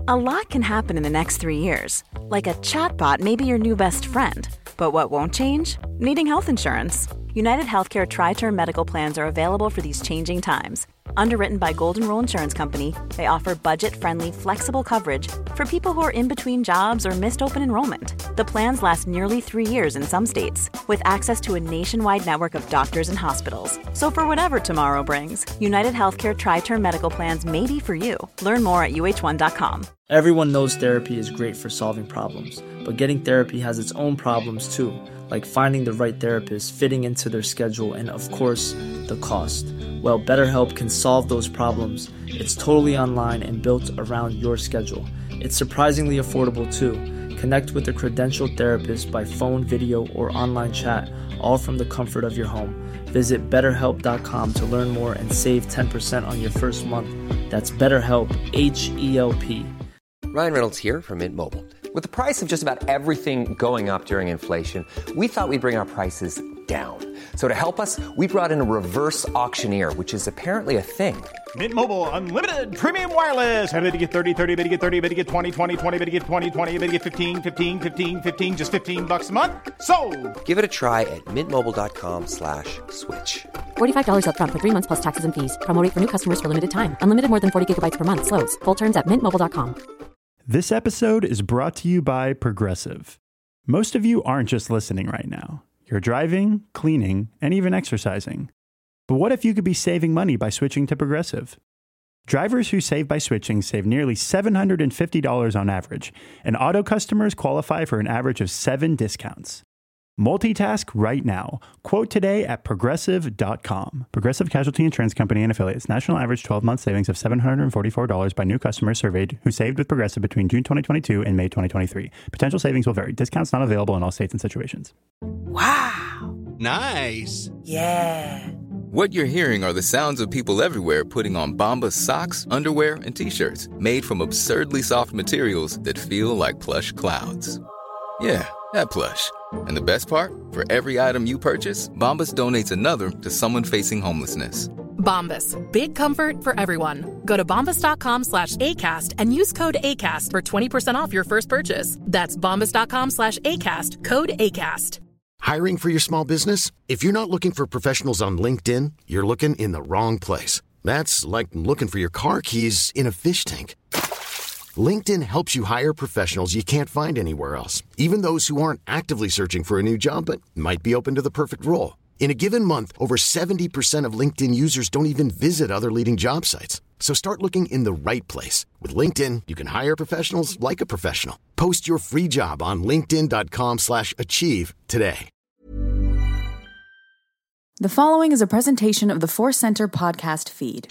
A lot can happen in the next 3 years. Like a chatbot may be your new best friend. But what won't change? Needing health insurance. United Healthcare Tri-Term Medical Plans are available for these changing times. Underwritten by Golden Rule Insurance Company, they offer budget-friendly, flexible coverage for people who are in between jobs or missed open enrollment. The plans last nearly 3 years in some states, with access to a nationwide network of doctors and hospitals. So for whatever tomorrow brings, United Healthcare Tri-Term Medical Plans may be for you. Learn more at uh1.com. Everyone knows therapy is great for solving problems, but getting therapy has its own problems too, like finding the right therapist, fitting into their schedule, and of course, the cost. Well, BetterHelp can solve those problems. It's totally online and built around your schedule. It's surprisingly affordable too. Connect with a credentialed therapist by phone, video, or online chat, all from the comfort of your home. Visit BetterHelp.com to learn more and save 10% on your first month. That's BetterHelp, H-E-L-P. Ryan Reynolds here from Mint Mobile. With the price of just about everything going up during inflation, we thought we'd bring our prices down. So to help us, we brought in a reverse auctioneer, which is apparently a thing. Mint Mobile Unlimited Premium Wireless. How to get 30, 30, bit to get 30, bit to get 20, 20, 20, bit to get 20, 20, bit to get 15, 15, 15, 15, just $15 a month? Sold! Give it a try at mintmobile.com/switch. $45 up front for 3 months plus taxes and fees. Promo rate for new customers for limited time. Unlimited more than 40 gigabytes per month. Slows full terms at mintmobile.com. This episode is brought to you by Progressive. Most of you aren't just listening right now. You're driving, cleaning, and even exercising. But what if you could be saving money by switching to Progressive? Drivers who save by switching save nearly $750 on average, and auto customers qualify for an average of 7 discounts. Multitask right now. Quote today at Progressive.com. Progressive Casualty Insurance Company and Affiliates. National average 12-month savings of $744 by new customers surveyed who saved with Progressive between June 2022 and May 2023. Potential savings will vary. Discounts not available in all states and situations. Wow. Nice. Yeah. What you're hearing are the sounds of people everywhere putting on Bombas socks, underwear, and T-shirts made from absurdly soft materials that feel like plush clouds. Yeah, that plush. And the best part? For every item you purchase, Bombas donates another to someone facing homelessness. Bombas. Big comfort for everyone. Go to bombas.com/ACAST and use code ACAST for 20% off your first purchase. That's bombas.com/ACAST. Code ACAST. Hiring for your small business? If you're not looking for professionals on LinkedIn, you're looking in the wrong place. That's like looking for your car keys in a fish tank. LinkedIn helps you hire professionals you can't find anywhere else, even those who aren't actively searching for a new job but might be open to the perfect role. In a given month, over 70% of LinkedIn users don't even visit other leading job sites. So start looking in the right place. With LinkedIn, you can hire professionals like a professional. Post your free job on linkedin.com/achieve today. The following is a presentation of the Force Center podcast feed.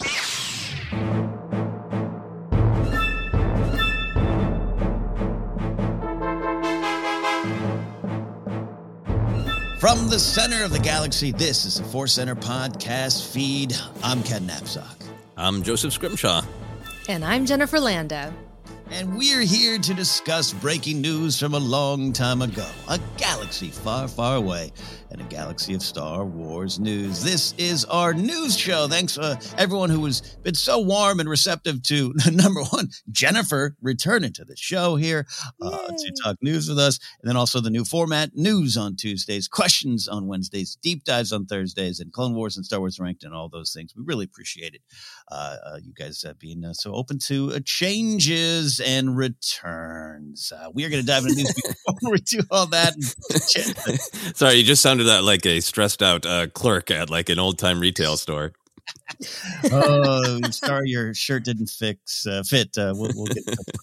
From the center of the galaxy, this is the Force Center podcast feed. I'm Ken Knapsack. I'm Joseph Scrimshaw. And I'm Jennifer Lando. And we're here to discuss breaking news from a long time ago. A galaxy far, far away. And a galaxy of Star Wars news. This is our news show. Thanks everyone who has been so warm and receptive to, number one, Jennifer returning to the show here to talk news with us. And then also the new format, news on Tuesdays, questions on Wednesdays, deep dives on Thursdays, and Clone Wars and Star Wars Ranked and all those things. We really appreciate it. You guys being so open to changes and returns. We are going to dive into news before we do all that. Sorry, you just sounded like a stressed out clerk at like an old time retail store. Oh, sorry, your shirt didn't fit. We'll get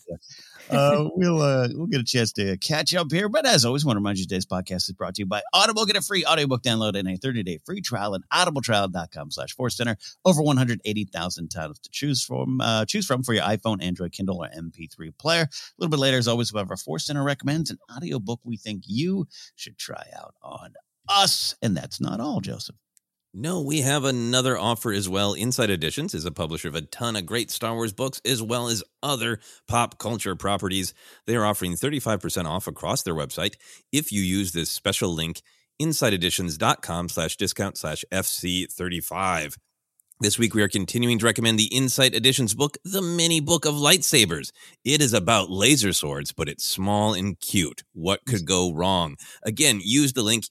we'll get a chance to catch up here. But as always, I want to remind you today's podcast is brought to you by Audible. Get a free audiobook download and a 30-day free trial at audibletrial.com/ForceCenter. Over 180,000 titles to choose from for your iPhone, Android, Kindle, or MP3 player. A little bit later, as always, we have our Force Center recommends an audiobook we think you should try out on us. And that's not all, Joseph. No, we have another offer as well. Inside Editions is a publisher of a ton of great Star Wars books as well as other pop culture properties. They are offering 35% off across their website if you use this special link, insideeditions.com/discount/FC35. This week, we are continuing to recommend the Insight Editions book, The Mini Book of Lightsabers. It is about laser swords, but it's small and cute. What could go wrong? Again, use the link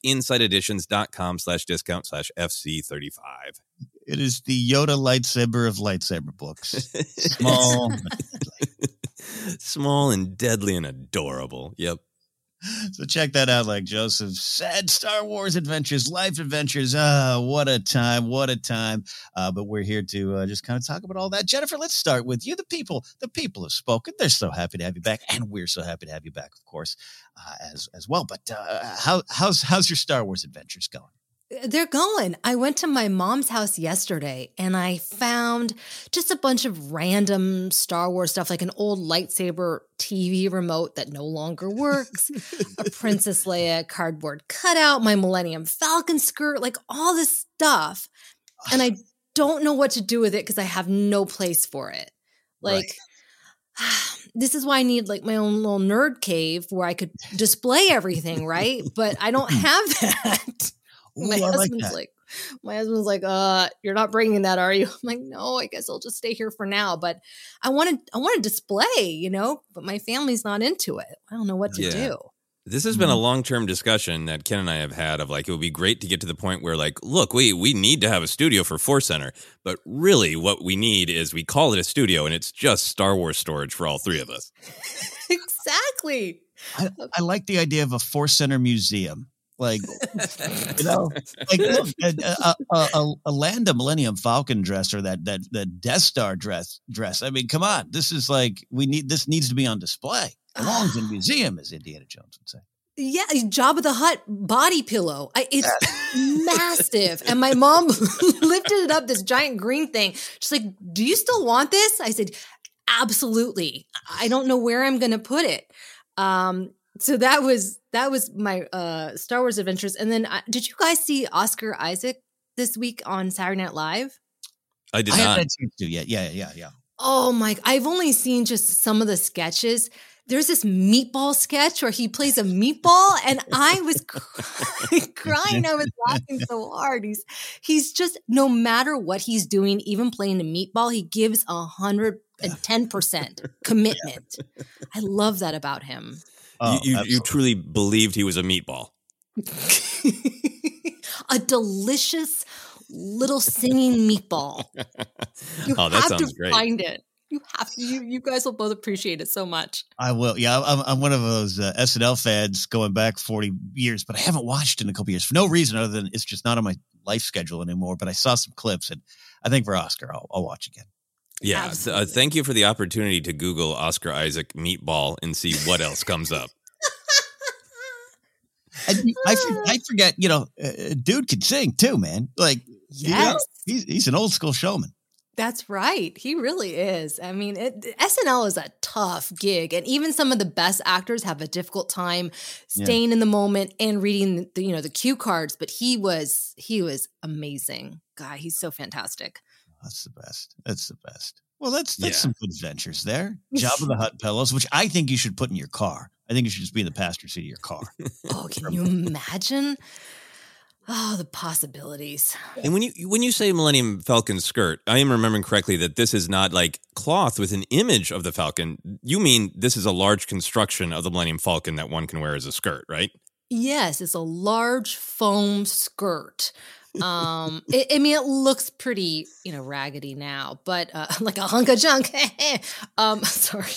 insighteditions.com/discount/FC35. It is the Yoda lightsaber of lightsaber books. Small. Small and deadly and adorable. Yep. So check that out, like Joseph said. Star Wars adventures, life adventures. What a time. What a time. But we're here to just kind of talk about all that. Jennifer, let's start with you. The people have spoken. They're so happy to have you back. And we're so happy to have you back, of course, as well. But how's your Star Wars adventures going? They're going. I went to my mom's house yesterday and I found just a bunch of random Star Wars stuff, like an old lightsaber TV remote that no longer works, a Princess Leia cardboard cutout, my Millennium Falcon skirt, like all this stuff. And I don't know what to do with it because I have no place for it. Like, this is why I need like my own little nerd cave where I could display everything, right? But I don't have that. Ooh, my husband's like, you're not bringing that, are you? I'm like, no, I guess I'll just stay here for now. But I want to display, but my family's not into it. I don't know what to do. This has been a long-term discussion that Ken and I have had of like, it would be great to get to the point where like, look, we need to have a studio for Force Center, but really what we need is we call it a studio and it's just Star Wars storage for all three of us. Exactly. I like the idea of a Force Center museum. Like, like look, a Lando Millennium Falcon dress or that Death Star dress. I mean, come on, this is like this needs to be on display. Belongs in a museum, as Indiana Jones would say. Yeah, Jabba the Hutt body pillow. It's massive, and my mom lifted it up, this giant green thing. She's like, "Do you still want this?" I said, "Absolutely." I don't know where I'm going to put it. So that was my Star Wars adventures. And then did you guys see Oscar Isaac this week on Saturday Night Live? I did not. I haven't had a chance to yet. Yeah. Oh my, I've only seen just some of the sketches. There's this meatball sketch where he plays a meatball and I was crying. I was laughing so hard. He's just, no matter what he's doing, even playing the meatball, he gives 110% commitment. I love that about him. Oh, you truly believed he was a meatball. A delicious little singing meatball. You that have sounds to great. find it. You have to. You guys will both appreciate it so much. I will. Yeah, I'm one of those SNL fans going back 40 years, but I haven't watched in a couple years for no reason other than it's just not on my life schedule anymore. But I saw some clips, and I think for Oscar, I'll watch again. Yeah, thank you for the opportunity to Google Oscar Isaac meatball and see what else comes up. I forget, dude can sing too, man. Like, yes, he's an old school showman. That's right. He really is. I mean, SNL is a tough gig, and even some of the best actors have a difficult time staying in the moment and reading the cue cards. But he was amazing. God, he's so fantastic. That's the best. Well, that's some good adventures there. Jabba the Hutt pillows, which I think you should put in your car. I think you should just be in the passenger seat of your car. Oh, can you imagine? Oh, the possibilities. And when you say Millennium Falcon skirt, I am remembering correctly that this is not like cloth with an image of the Falcon. You mean this is a large construction of the Millennium Falcon that one can wear as a skirt, right? Yes, it's a large foam skirt. It looks pretty, raggedy now, but like a hunk of junk. Sorry.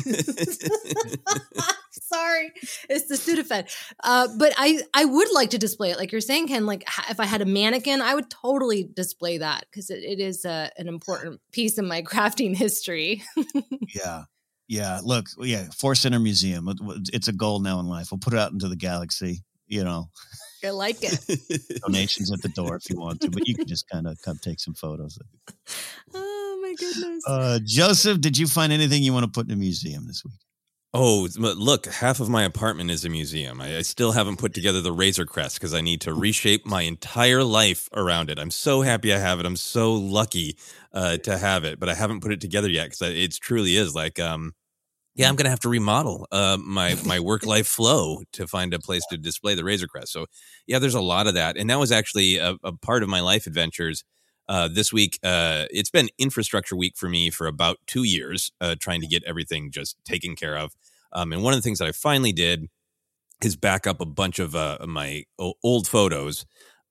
Sorry. It's the Sudafed. But I would like to display it. Like you're saying, Ken, like if I had a mannequin, I would totally display that because it is an important piece in my crafting history. Yeah. Look, Force Center Museum. It's a goal now in life. We'll put it out into the galaxy, I like it. Donations at the door if you want to, but you can just kind of come take some photos. Oh, my goodness. Joseph, did you find anything you want to put in a museum this week? Oh, look, half of my apartment is a museum. I still haven't put together the Razor Crest because I need to reshape my entire life around it. I'm so happy I have it. I'm so lucky to have it, but I haven't put it together yet because it truly is like, I'm going to have to remodel my work-life flow to find a place to display the Razor Crest. So, yeah, there's a lot of that. And that was actually a part of my life adventures. This week, it's been infrastructure week for me for about 2 years, trying to get everything just taken care of. And one of the things that I finally did is back up a bunch of my old photos.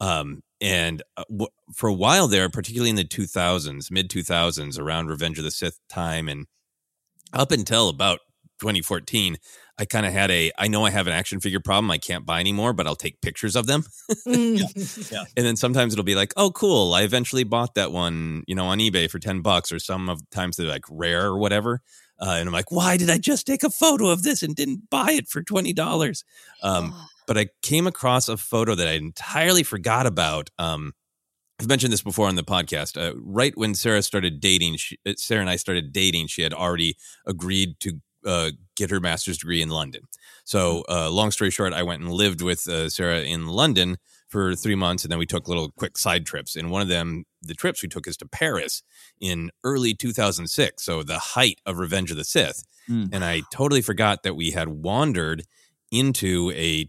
For a while there, particularly in the 2000s, mid 2000s, around Revenge of the Sith time, and up until about 2014, I kind of had I know I have an action figure problem. I can't buy anymore, but I'll take pictures of them. Yeah. And then sometimes it'll be like, oh, cool. I eventually bought that one, on eBay for $10, or some of the times they're like rare or whatever. And I'm like, why did I just take a photo of this and didn't buy it for $20? But I came across a photo that I entirely forgot about. I've mentioned this before on the podcast. Right when Sarah and I started dating, she had already agreed to get her master's degree in London. So long story short, I went and lived with Sarah in London for 3 months, and then we took little quick side trips. And one of them, the trips we took, is to Paris in early 2006, so the height of Revenge of the Sith. And I totally forgot that we had wandered into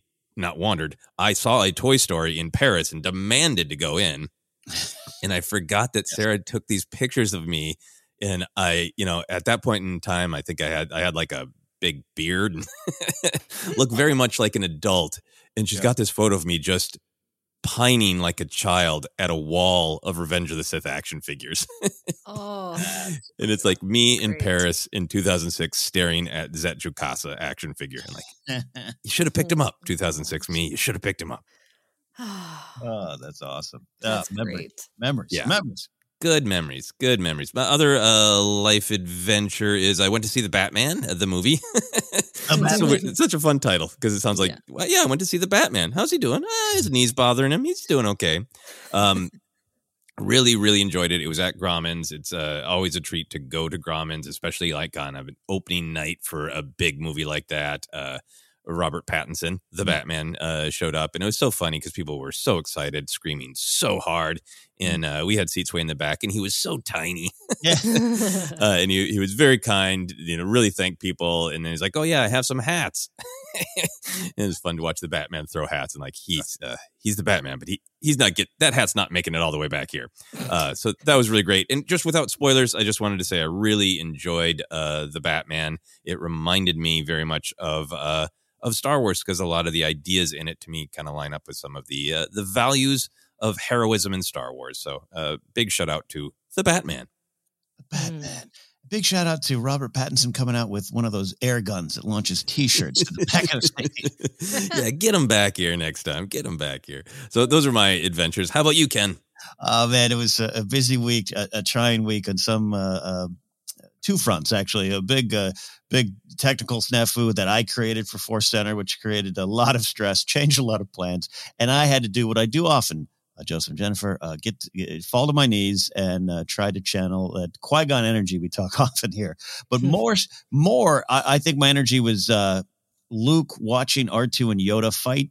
I saw a toy store in Paris and demanded to go in. And I forgot that Sarah took these pictures of me. And I, at that point in time, I think I had like a big beard and looked very much like an adult. And she's got this photo of me just pining like a child at a wall of Revenge of the Sith action figures. And it's like me in Paris in 2006 staring at Zet Jukasa action figure. And like, you should have picked him up, 2006 me. You should have picked him up. Oh, that's awesome. That's memories. great. Memories. Yeah. Memories. Good memories. Good memories. My other life adventure is I went to see The Batman, the movie. It's such a fun title because it sounds like, I went to see The Batman. How's he doing? His knee's bothering him. He's doing okay. Really, really enjoyed it. It was at Grauman's. It's always a treat to go to Grauman's, especially like on an opening night for a big movie like that. Robert Pattinson, the Batman, showed up, and it was so funny because people were so excited, screaming so hard, and we had seats way in the back, and he was so tiny. And he was very kind, really thanked people, and then he's like, oh yeah, I have some hats. And it was fun to watch the Batman throw hats, and like he's the Batman, but he's not that hat's not making it all the way back here. So that was really great. And just without spoilers, I just wanted to say I really enjoyed the Batman. It reminded me very much of Star Wars because a lot of the ideas in it to me kind of line up with some of the values of heroism in Star Wars. So big shout out to the Batman. The Batman. Big shout out to Robert Pattinson coming out with one of those air guns that launches T-shirts to the back of the stadium. Yeah, get him back here next time. Get him back here. So those are my adventures. How about you, Ken? Oh man, it was a busy week, a trying week on some two fronts, actually. A big technical snafu that I created for Force Center, which created a lot of stress, changed a lot of plans. And I had to do what I do often, Joseph and Jennifer, fall to my knees and try to channel that Qui-Gon energy we talk often here. But more, I think my energy was Luke watching R2 and Yoda fight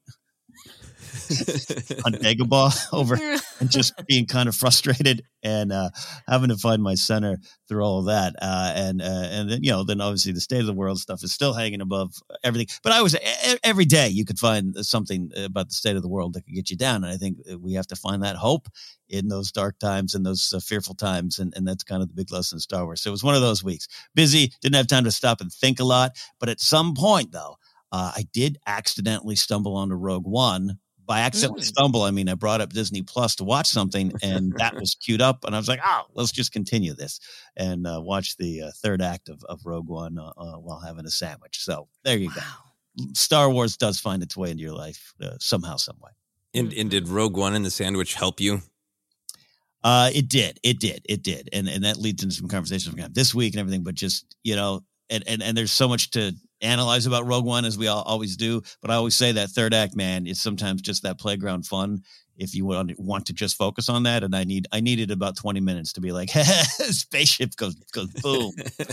on Dagobah over and just being kind of frustrated and having to find my center through all of that. And then, then obviously the state of the world stuff is still hanging above everything. But every day you could find something about the state of the world that could get you down. And I think we have to find that hope in those dark times and those fearful times. And that's kind of the big lesson in Star Wars. So it was one of those weeks. Busy, didn't have time to stop and think a lot. But at some point, though, I did accidentally stumble onto Rogue One. By accidentally stumble, I mean, I brought up Disney Plus to watch something, and that was queued up, and I was like, let's just continue this and watch the third act of Rogue One while having a sandwich. So there you go. Star Wars does find its way into your life somehow, some way. And did Rogue One and the sandwich help you? It did. And that leads into some conversations we're going to have this week and everything, but just, and there's so much to analyze about Rogue One, as we always do, but I always say that third act, man, it's sometimes just that playground fun if you want to just focus on that. And I needed about 20 minutes to be like, spaceship goes boom.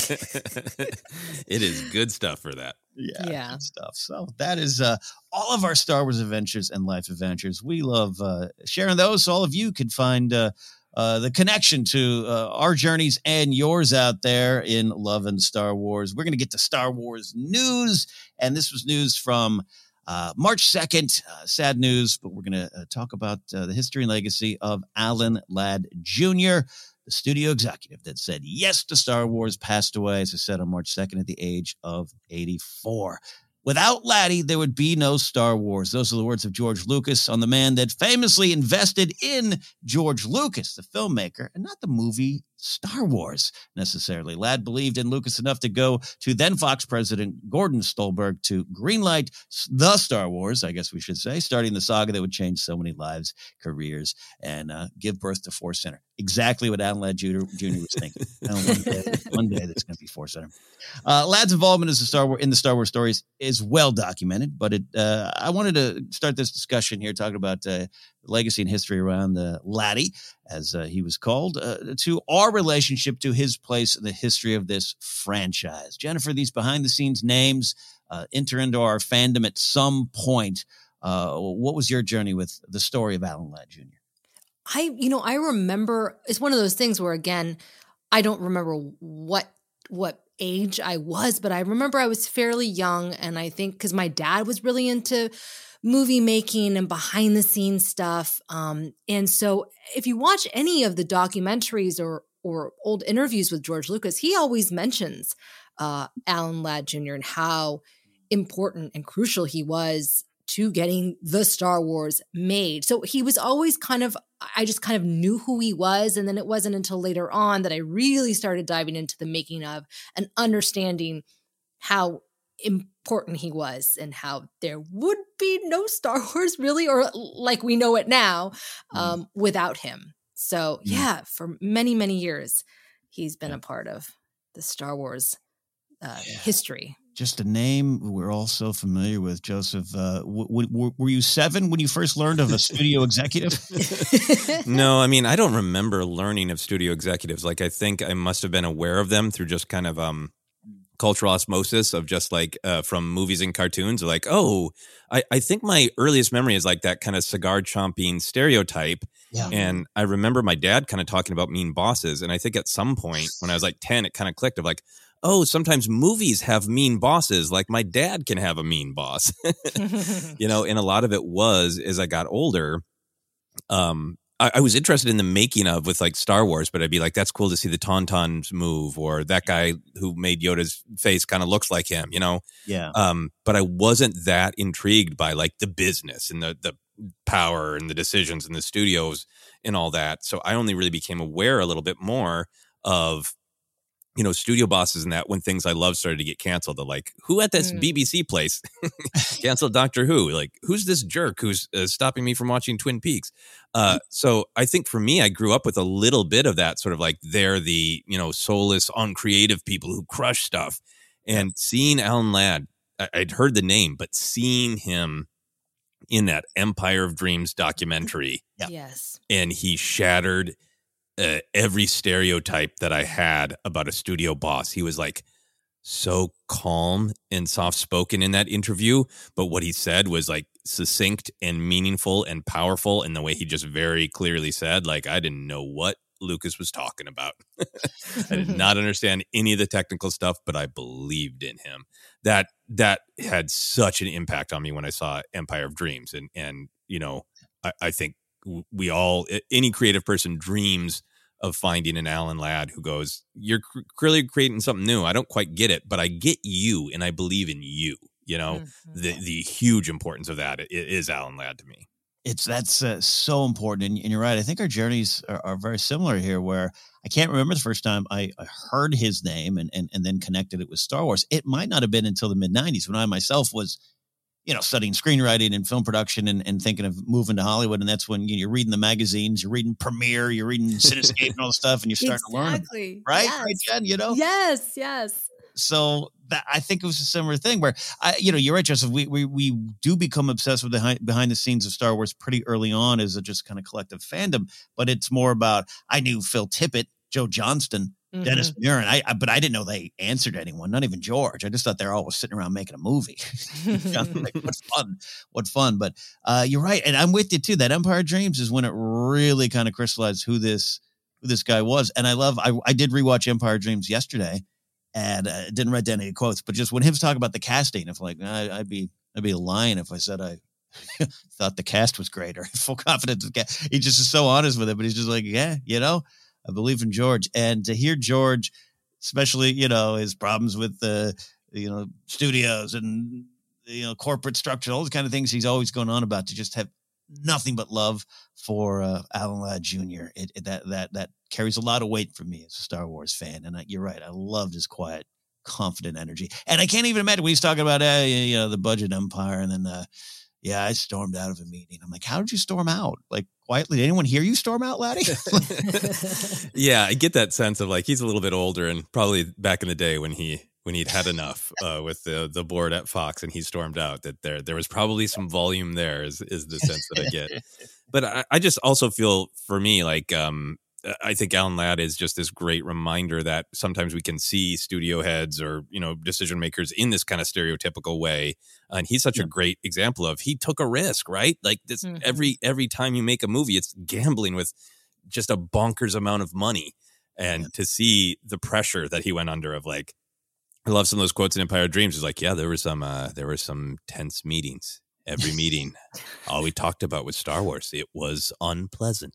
It is good stuff for that. Yeah. Good stuff. So that is all of our Star Wars adventures and life adventures. We love sharing those. So all of you can find the connection to our journeys and yours out there in love and Star Wars. We're going to get to Star Wars news, and this was news from March 2nd, sad news, but we're going to talk about the history and legacy of Alan Ladd Jr., the studio executive that said yes to Star Wars, passed away, as I said, on March 2nd at the age of 84. Without Laddie, there would be no Star Wars. Those are the words of George Lucas, on the man that famously invested in George Lucas, the filmmaker, and not the movie Star Wars necessarily. Ladd believed in Lucas enough to go to then Fox president Gordon Stolberg to greenlight the Star Wars, I guess we should say, starting the saga that would change so many lives, careers, and give birth to Force Center. Exactly what Alan Ladd Jr. was thinking. One day that's going to be Force Center. Ladd's involvement in the Star Wars stories is well documented, but I wanted to start this discussion here talking about the legacy and history around Laddie, as he was called, to our relationship to his place in the history of this franchise. Jennifer, these behind-the-scenes names enter into our fandom at some point. What was your journey with the story of Alan Ladd Jr.? I remember, it's one of those things where, again, I don't remember what age I was, but I remember I was fairly young, and I think because my dad was really into movie making and behind the scenes stuff. And so if you watch any of the documentaries or old interviews with George Lucas, he always mentions Alan Ladd Jr. and how important and crucial he was to getting the Star Wars made. So he was always I just kind of knew who he was. And then it wasn't until later on that I really started diving into the making of and understanding how important he was and how there would be no Star Wars really, or like we know it now, without him. So yeah, for many, many years, he's been a part of the Star Wars history. Just a name we're all so familiar with, Joseph. Were you 7 when you first learned of a studio executive? No, I mean, I don't remember learning of studio executives. Like, I think I must have been aware of them through just kind of cultural osmosis of just like from movies and cartoons. Like, I think my earliest memory is like that kind of cigar chomping stereotype. Yeah. And I remember my dad kind of talking about mean bosses. And I think at some point when I was like 10, it kind of clicked of like, oh, sometimes movies have mean bosses. Like my dad can have a mean boss, and a lot of it was as I got older. I was interested in the making of with like Star Wars, but I'd be like, that's cool to see the Tauntauns move, or that guy who made Yoda's face kind of looks like him, Yeah. But I wasn't that intrigued by like the business and the power and the decisions in the studios and all that. So I only really became aware a little bit more of, studio bosses and that when things I love started to get canceled. They're like, who at this BBC place canceled Doctor Who? Like, who's this jerk who's stopping me from watching Twin Peaks? So I think for me, I grew up with a little bit of that sort of like they're the, soulless, uncreative people who crush stuff. And seeing Alan Ladd, I'd heard the name, but seeing him in that Empire of Dreams documentary. Yes. And he shattered every stereotype that I had about a studio boss. He was like so calm and soft-spoken in that interview, but what he said was like succinct and meaningful and powerful in the way he just very clearly said, like, I didn't know what Lucas was talking about. I did not understand any of the technical stuff, but I believed in him. That had such an impact on me when I saw Empire of Dreams. And I think we all, any creative person dreams of finding an Alan Ladd who goes, you're clearly creating something new. I don't quite get it, but I get you and I believe in you. The huge importance of that is Alan Ladd to me. That's so important. And you're right. I think our journeys are very similar here, where I can't remember the first time I heard his name and then connected it with Star Wars. It might not have been until the mid-90s when I myself was, studying screenwriting and film production and thinking of moving to Hollywood. And that's when you're reading the magazines, you're reading Premiere, you're reading Cinescape and all the stuff, and you're starting to learn. Right? Yes. Right, Jen? Yes. So I think it was a similar thing where, you're right, Joseph. We do become obsessed with the behind the scenes of Star Wars pretty early on as a just kind of collective fandom. But it's more about, I knew Phil Tippett, Joe Johnston, Dennis Muren. But I didn't know they answered anyone, not even George. I just thought they're always sitting around making a movie. Like, what fun. But you're right. And I'm with you too. That Empire of Dreams is when it really kind of crystallized who this guy was. And I did rewatch Empire of Dreams yesterday. And didn't write down any quotes, but just when he was talking about the casting of like, I'd be I'd be lying if I said I thought the cast was great or full confidence. He just is so honest with it, but he's just like, yeah, I believe in George. And to hear George, especially, his problems with the, studios and, corporate structure, all those kind of things he's always going on about, to just have nothing but love for Alan Ladd Jr. That carries a lot of weight for me as a Star Wars fan. And you're right. I loved his quiet, confident energy. And I can't even imagine when he's talking about, the budget empire. And then, I stormed out of a meeting. I'm like, how did you storm out? Like, quietly? Did anyone hear you storm out, Laddie? Yeah, I get that sense of like, he's a little bit older and probably back in the day when he'd had enough with the board at Fox and he stormed out, that there was probably some volume there is the sense that I get. But I just also feel, for me, like, I think Alan Ladd is just this great reminder that sometimes we can see studio heads or, decision makers in this kind of stereotypical way. And he's such a great example of, he took a risk, right? Like this, every time you make a movie, it's gambling with just a bonkers amount of money. And to see the pressure that he went under of like, I love some of those quotes in Empire of Dreams. It's like, yeah, there were some tense meetings. Every meeting, all we talked about was Star Wars. It was unpleasant.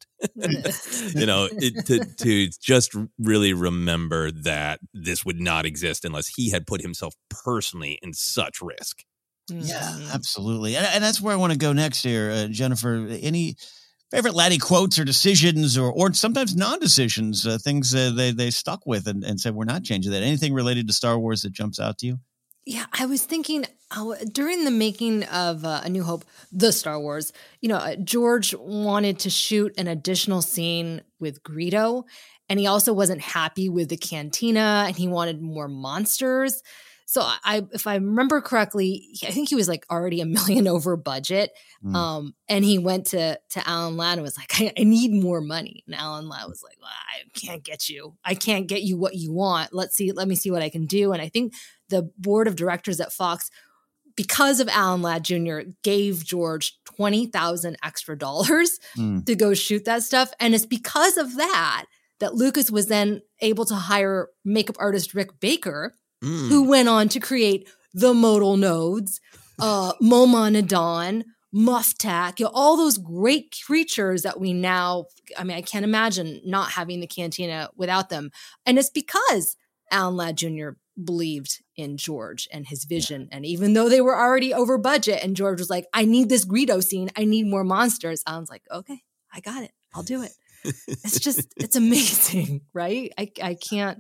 To just really remember that this would not exist unless he had put himself personally in such risk. Yeah, absolutely. And that's where I want to go next here. Jennifer, any favorite Laddie quotes or decisions or sometimes non-decisions, things they stuck with and said, we're not changing that. Anything related to Star Wars that jumps out to you? Yeah, I was thinking during the making of A New Hope, the Star Wars, George wanted to shoot an additional scene with Greedo, and he also wasn't happy with the cantina, and he wanted more monsters. So if I remember correctly, I think he was like already $1 million over budget. And he went to Alan Ladd and was like, I need more money. And Alan Ladd was like, well, I can't get you what you want. Let me see what I can do. And I think the board of directors at Fox, because of Alan Ladd Jr., gave George $20,000 extra to go shoot that stuff. And it's because of that Lucas was then able to hire makeup artist Rick Baker, who went on to create the modal nodes, Moma Nadan, Muftak, all those great creatures that we now, I can't imagine not having the cantina without them. And it's because Alan Ladd Jr. believed in George and his vision. And even though they were already over budget and George was like, I need this Greedo scene, I need more monsters, Alan's like, okay, I got it. I'll do it. It's amazing, right? I can't.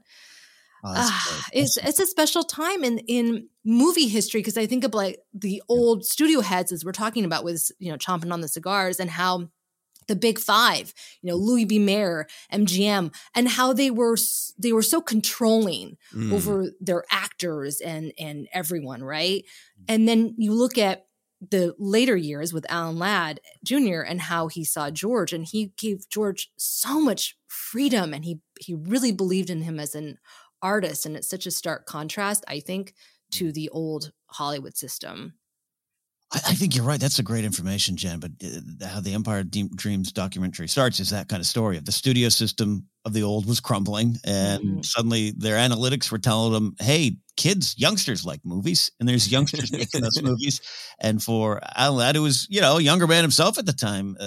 It's a special time in movie history, because I think of like the old studio heads, as we're talking about, with chomping on the cigars, and how the big five, Louis B. Mayer, MGM, and how they were so controlling over their actors and everyone, right? And then you look at the later years with Alan Ladd Jr. and how he saw George, and he gave George so much freedom, and he really believed in him as an artist. And it's such a stark contrast, I think, to the old Hollywood system. I think you're right. That's a great information, Jen. But how the Empire Dreams documentary starts is that kind of story of the studio system of the old was crumbling, and suddenly their analytics were telling them, hey, youngsters like movies, and there's youngsters making those movies. And for Alan Ladd, who was, a younger man himself at the time,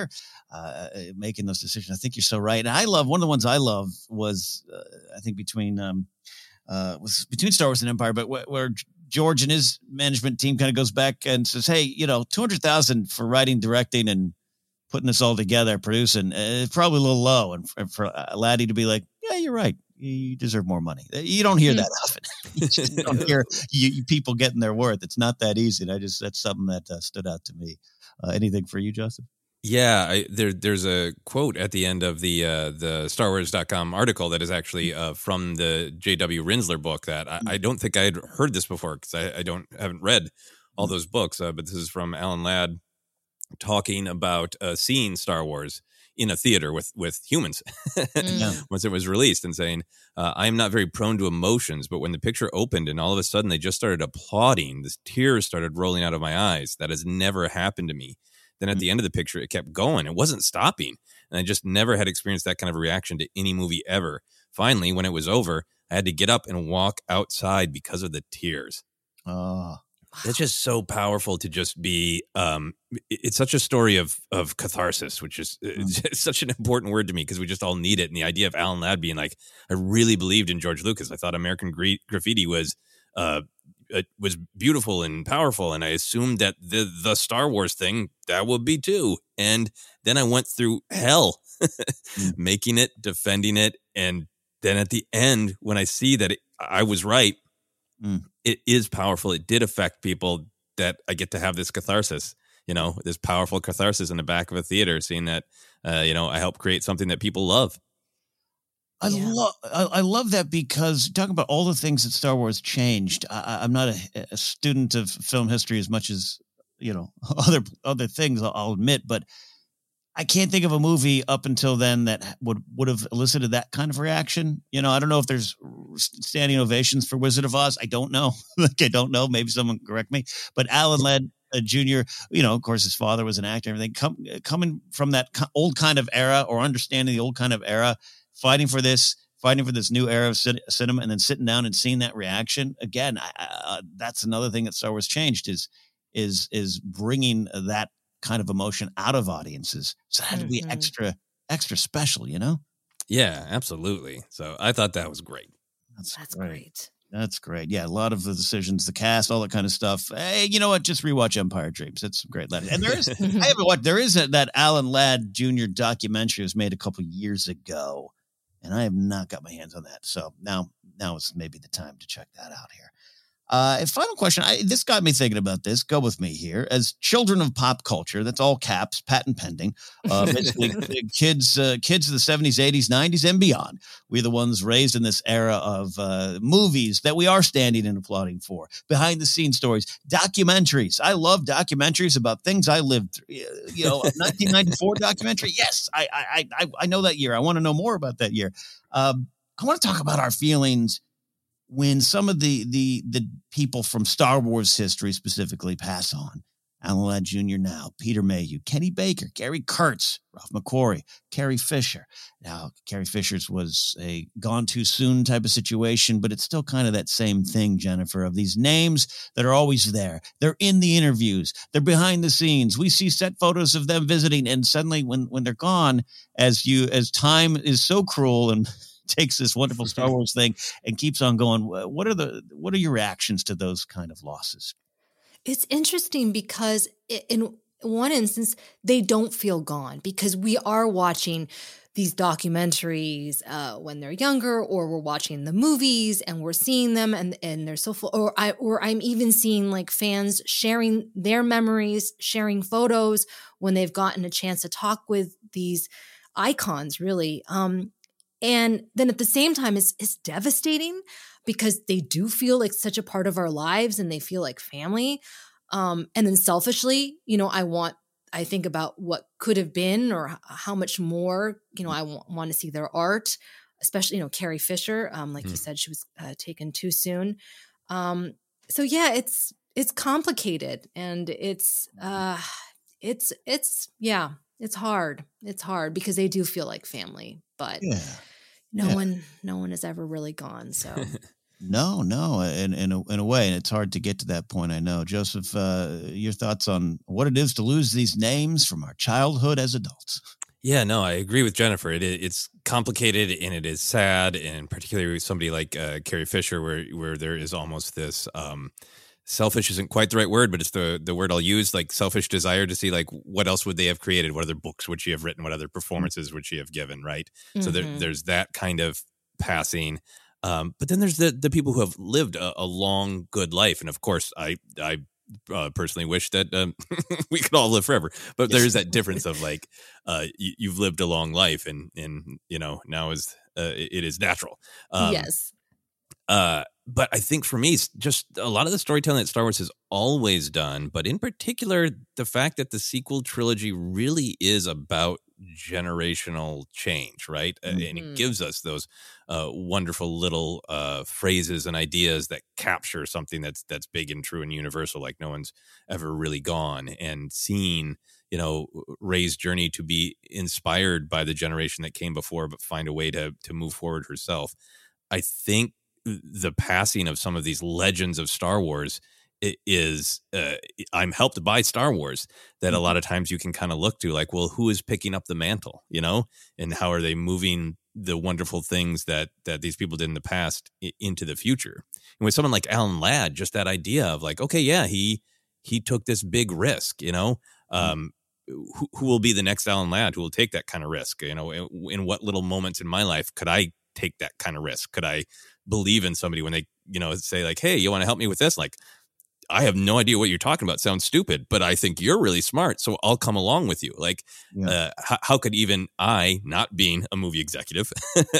making those decisions. I think you're so right. And one of the ones I love was, I think between Star Wars and Empire, but where George and his management team kind of goes back and says, hey, $200,000 for writing, directing, and putting this all together, producing, it's probably a little low. And for Laddie to be like, yeah, you're right. You deserve more money. You don't hear that often. You just don't hear people getting their worth. It's not that easy. And that's something that stood out to me. Anything for you, Joseph? Yeah, there's a quote at the end of the StarWars.com article that is actually from the J.W. Rinsler book that I don't think I had heard this before, because I haven't read all those books. But this is from Alan Ladd talking about seeing Star Wars in a theater with humans once it was released, and saying, I am not very prone to emotions, but when the picture opened and all of a sudden they just started applauding, the tears started rolling out of my eyes. That has never happened to me. Then at the end of the picture, it kept going. It wasn't stopping. And I just never had experienced that kind of a reaction to any movie ever. Finally, when it was over, I had to get up and walk outside because of the tears. Oh, It's just so powerful to just be. It's such a story of catharsis, which is it's such an important word to me because we just all need it. And the idea of Alan Ladd being like, I really believed in George Lucas. I thought American Graffiti was beautiful and powerful, and I assumed that the Star Wars thing that would be too. And then I went through hell making it, defending it, and then at the end, when I see that I was right, it is powerful. It did affect people. That I get to have this catharsis, this powerful catharsis in the back of a theater, seeing that, I help create something that people love. I love that because talking about all the things that Star Wars changed. I'm not a student of film history as much as other things. I'll admit, but I can't think of a movie up until then that would have elicited that kind of reaction. I don't know if there's standing ovations for Wizard of Oz. I don't know. I don't know. Maybe someone correct me. But Alan Ladd Jr., of course, his father was an actor. Everything coming from that old kind of era, or understanding the old kind of era, fighting for this new era of cinema, and then sitting down and seeing that reaction again. That's another thing that Star Wars changed is bringing that kind of emotion out of audiences. So that had to be extra special, Yeah, absolutely. So I thought that was great. That's great. That's great. Yeah, a lot of the decisions, the cast, all that kind of stuff. Hey, you know what? Just rewatch Empire Dreams. It's some great letters. And there is, I haven't watched. There is that Alan Ladd Jr. documentary was made a couple years ago, and I have not got my hands on that. So now is maybe the time to check that out here. Final question. This got me thinking about this. Go with me here. As children of pop culture, that's all caps, patent pending. Basically, kids of the 70s, 80s, 90s, and beyond. We're the ones raised in this era of movies that we are standing and applauding for. Behind the scenes stories, documentaries. I love documentaries about things I lived through. 1994 documentary. Yes, I know that year. I want to know more about that year. I want to talk about our feelings when some of the people from Star Wars history specifically pass on. Alan Ladd Jr. now, Peter Mayhew, Kenny Baker, Gary Kurtz, Ralph McQuarrie, Carrie Fisher. Now, Carrie Fisher's was a gone too soon type of situation, but it's still kind of that same thing, Jennifer, of these names that are always there. They're in the interviews. They're behind the scenes. We see set photos of them visiting, and suddenly when they're gone, as time is so cruel and takes this wonderful Star Wars thing and keeps on going. What are your reactions to those kind of losses? It's interesting because in one instance, they don't feel gone because we are watching these documentaries when they're younger, or we're watching the movies and we're seeing them and they're so full, or I'm even seeing like fans sharing their memories, sharing photos when they've gotten a chance to talk with these icons, really. And then at the same time, it's devastating because they do feel like such a part of our lives and they feel like family. And then selfishly, I think about what could have been or how much more, I want to see their art, especially, Carrie Fisher. Like you said, she was taken too soon. So yeah, it's complicated and it's hard. It's hard because they do feel like family, but no one is ever really gone. So no, in a way, and it's hard to get to that point. I know, Joseph. Your thoughts on what it is to lose these names from our childhood as adults? Yeah, no, I agree with Jennifer. It's complicated and it is sad, and particularly with somebody like Carrie Fisher, where there is almost this. Selfish isn't quite the right word, but it's the word I'll use, like selfish desire to see like what else would they have created? What other books would she have written? What other performances would she have given? Right. Mm-hmm. So there's that kind of passing. But then there's the people who have lived a long, good life. And of course, I personally wish that we could all live forever. But there's that difference of like you've lived a long life and now it is natural. Yes. But I think for me, it's just a lot of the storytelling that Star Wars has always done, but in particular, the fact that the sequel trilogy really is about generational change, right? Mm-hmm. And it gives us those wonderful little phrases and ideas that capture something that's big and true and universal, like no one's ever really gone. And seeing, Rey's journey to be inspired by the generation that came before, but find a way to move forward herself. I think the passing of some of these legends of Star Wars is I'm helped by Star Wars, that a lot of times you can kind of look to like, well, who is picking up the mantle, and how are they moving the wonderful things that these people did in the past into the future. And with someone like Alan Ladd, just that idea of like, okay, yeah, he took this big risk, who will be the next Alan Ladd who will take that kind of risk? In what little moments in my life could I take that kind of risk? Could I believe in somebody when they, say like, hey, you want to help me with this? Like, I have no idea what you're talking about. Sounds stupid, but I think you're really smart, so I'll come along with you. Like, how could even I, not being a movie executive,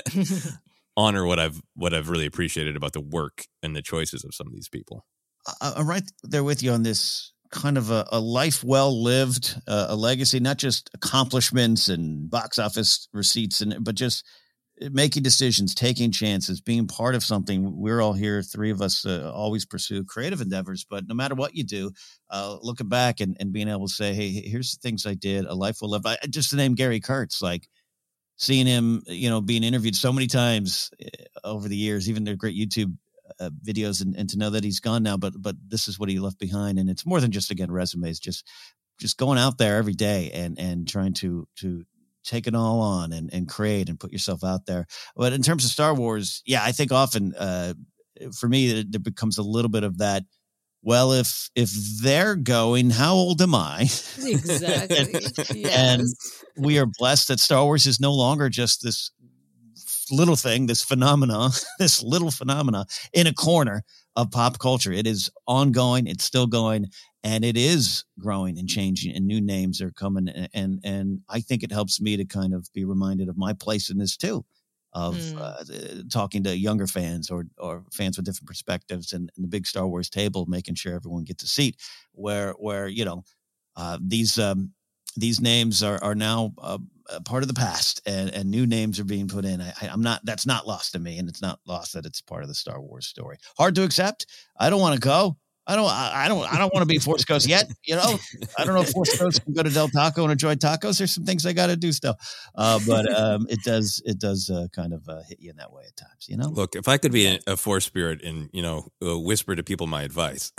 honor what I've really appreciated about the work and the choices of some of these people? I'm right there with you on this kind of a life well lived, a legacy, not just accomplishments and box office receipts, but just making decisions, taking chances, being part of something. We're all here. Three of us always pursue creative endeavors, but no matter what you do, looking back and being able to say, hey, here's the things I did, a life well lived. Just to name Gary Kurtz, like seeing him, being interviewed so many times over the years, even their great YouTube videos, and to know that he's gone now, but this is what he left behind. And it's more than just, again, resumes, just going out there every day and trying to take it all on and create and put yourself out there. But in terms of Star Wars, yeah, I think often for me, there becomes a little bit of that. Well, if they're going, how old am I? Exactly. And we are blessed that Star Wars is no longer just this little thing, this little phenomena in a corner of pop culture. It is ongoing. It's still going, and it is growing and changing, and new names are coming. And I think it helps me to kind of be reminded of my place in this too, of talking to younger fans or fans with different perspectives, and the big Star Wars table, making sure everyone gets a seat where these names are now part of the past, and new names are being put in. That's not lost to me, and it's not lost that it's part of the Star Wars story. Hard to accept. I don't want to go. I don't want to be Force Ghost yet. I don't know if Force Ghost can go to Del Taco and enjoy tacos. There's some things I got to do still. But it does kind of hit you in that way at times, Look, if I could be a Force spirit and, whisper to people my advice,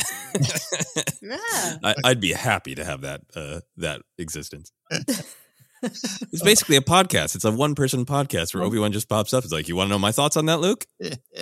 I'd be happy to have that existence. It's basically a podcast. It's a one-person podcast where Obi-Wan just pops up. It's like, you want to know my thoughts on that, Luke?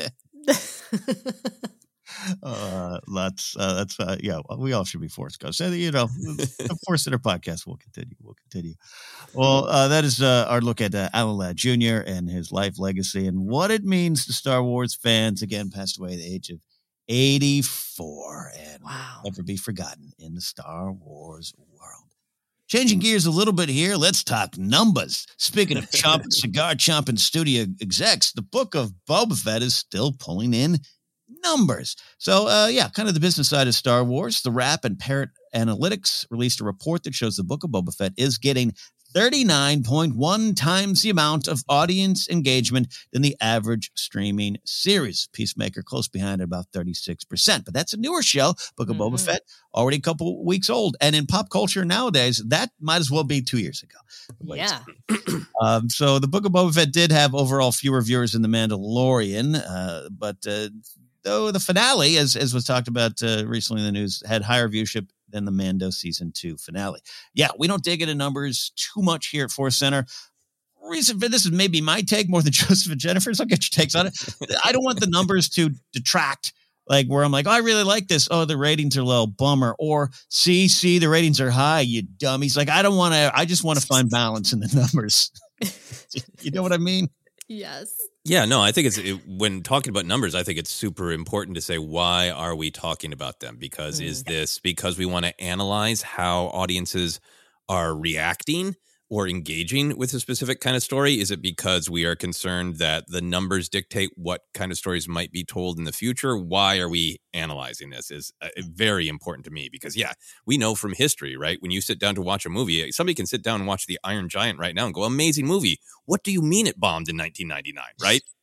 We all should be Force Ghosts. The Force Center podcast will continue. Well, that is our look at Alan Ladd Jr. and his life legacy and what it means to Star Wars fans. Again, passed away at the age of 84, and will never be forgotten in the Star Wars world. Changing gears a little bit here, let's talk numbers. Speaking of cigar chomping studio execs, the Book of Boba Fett is still pulling in numbers. So, kind of the business side of Star Wars. The Wrap and Parrot Analytics released a report that shows the Book of Boba Fett is getting 39.1 times the amount of audience engagement than the average streaming series. Peacemaker close behind at about 36%. But that's a newer show. Book of Boba Fett, already a couple weeks old. And in pop culture nowadays, that might as well be 2 years ago. Yeah. So the Book of Boba Fett did have overall fewer viewers than The Mandalorian. But though the finale, as was talked about recently in the news, had higher viewership than the Mando season 2 finale. Yeah, we don't dig into numbers too much here at Force Center. Reason for this is maybe my take more than Joseph and Jennifer's. I'll get your takes on it. I don't want the numbers to detract, like where I'm like, I really like this. Oh, the ratings are low, bummer. Or see, the ratings are high, you dummies. Like, I just want to find balance in the numbers. You know what I mean? Yes. Yeah, no, I think when talking about numbers, I think it's super important to say, why are we talking about them? Because is this because we want to analyze how audiences are reacting or engaging with a specific kind of story? Is it because we are concerned that the numbers dictate what kind of stories might be told in the future? Why are we analyzing this is very important to me because, we know from history, right? When you sit down to watch a movie, somebody can sit down and watch The Iron Giant right now and go, amazing movie. What do you mean it bombed in 1999, right?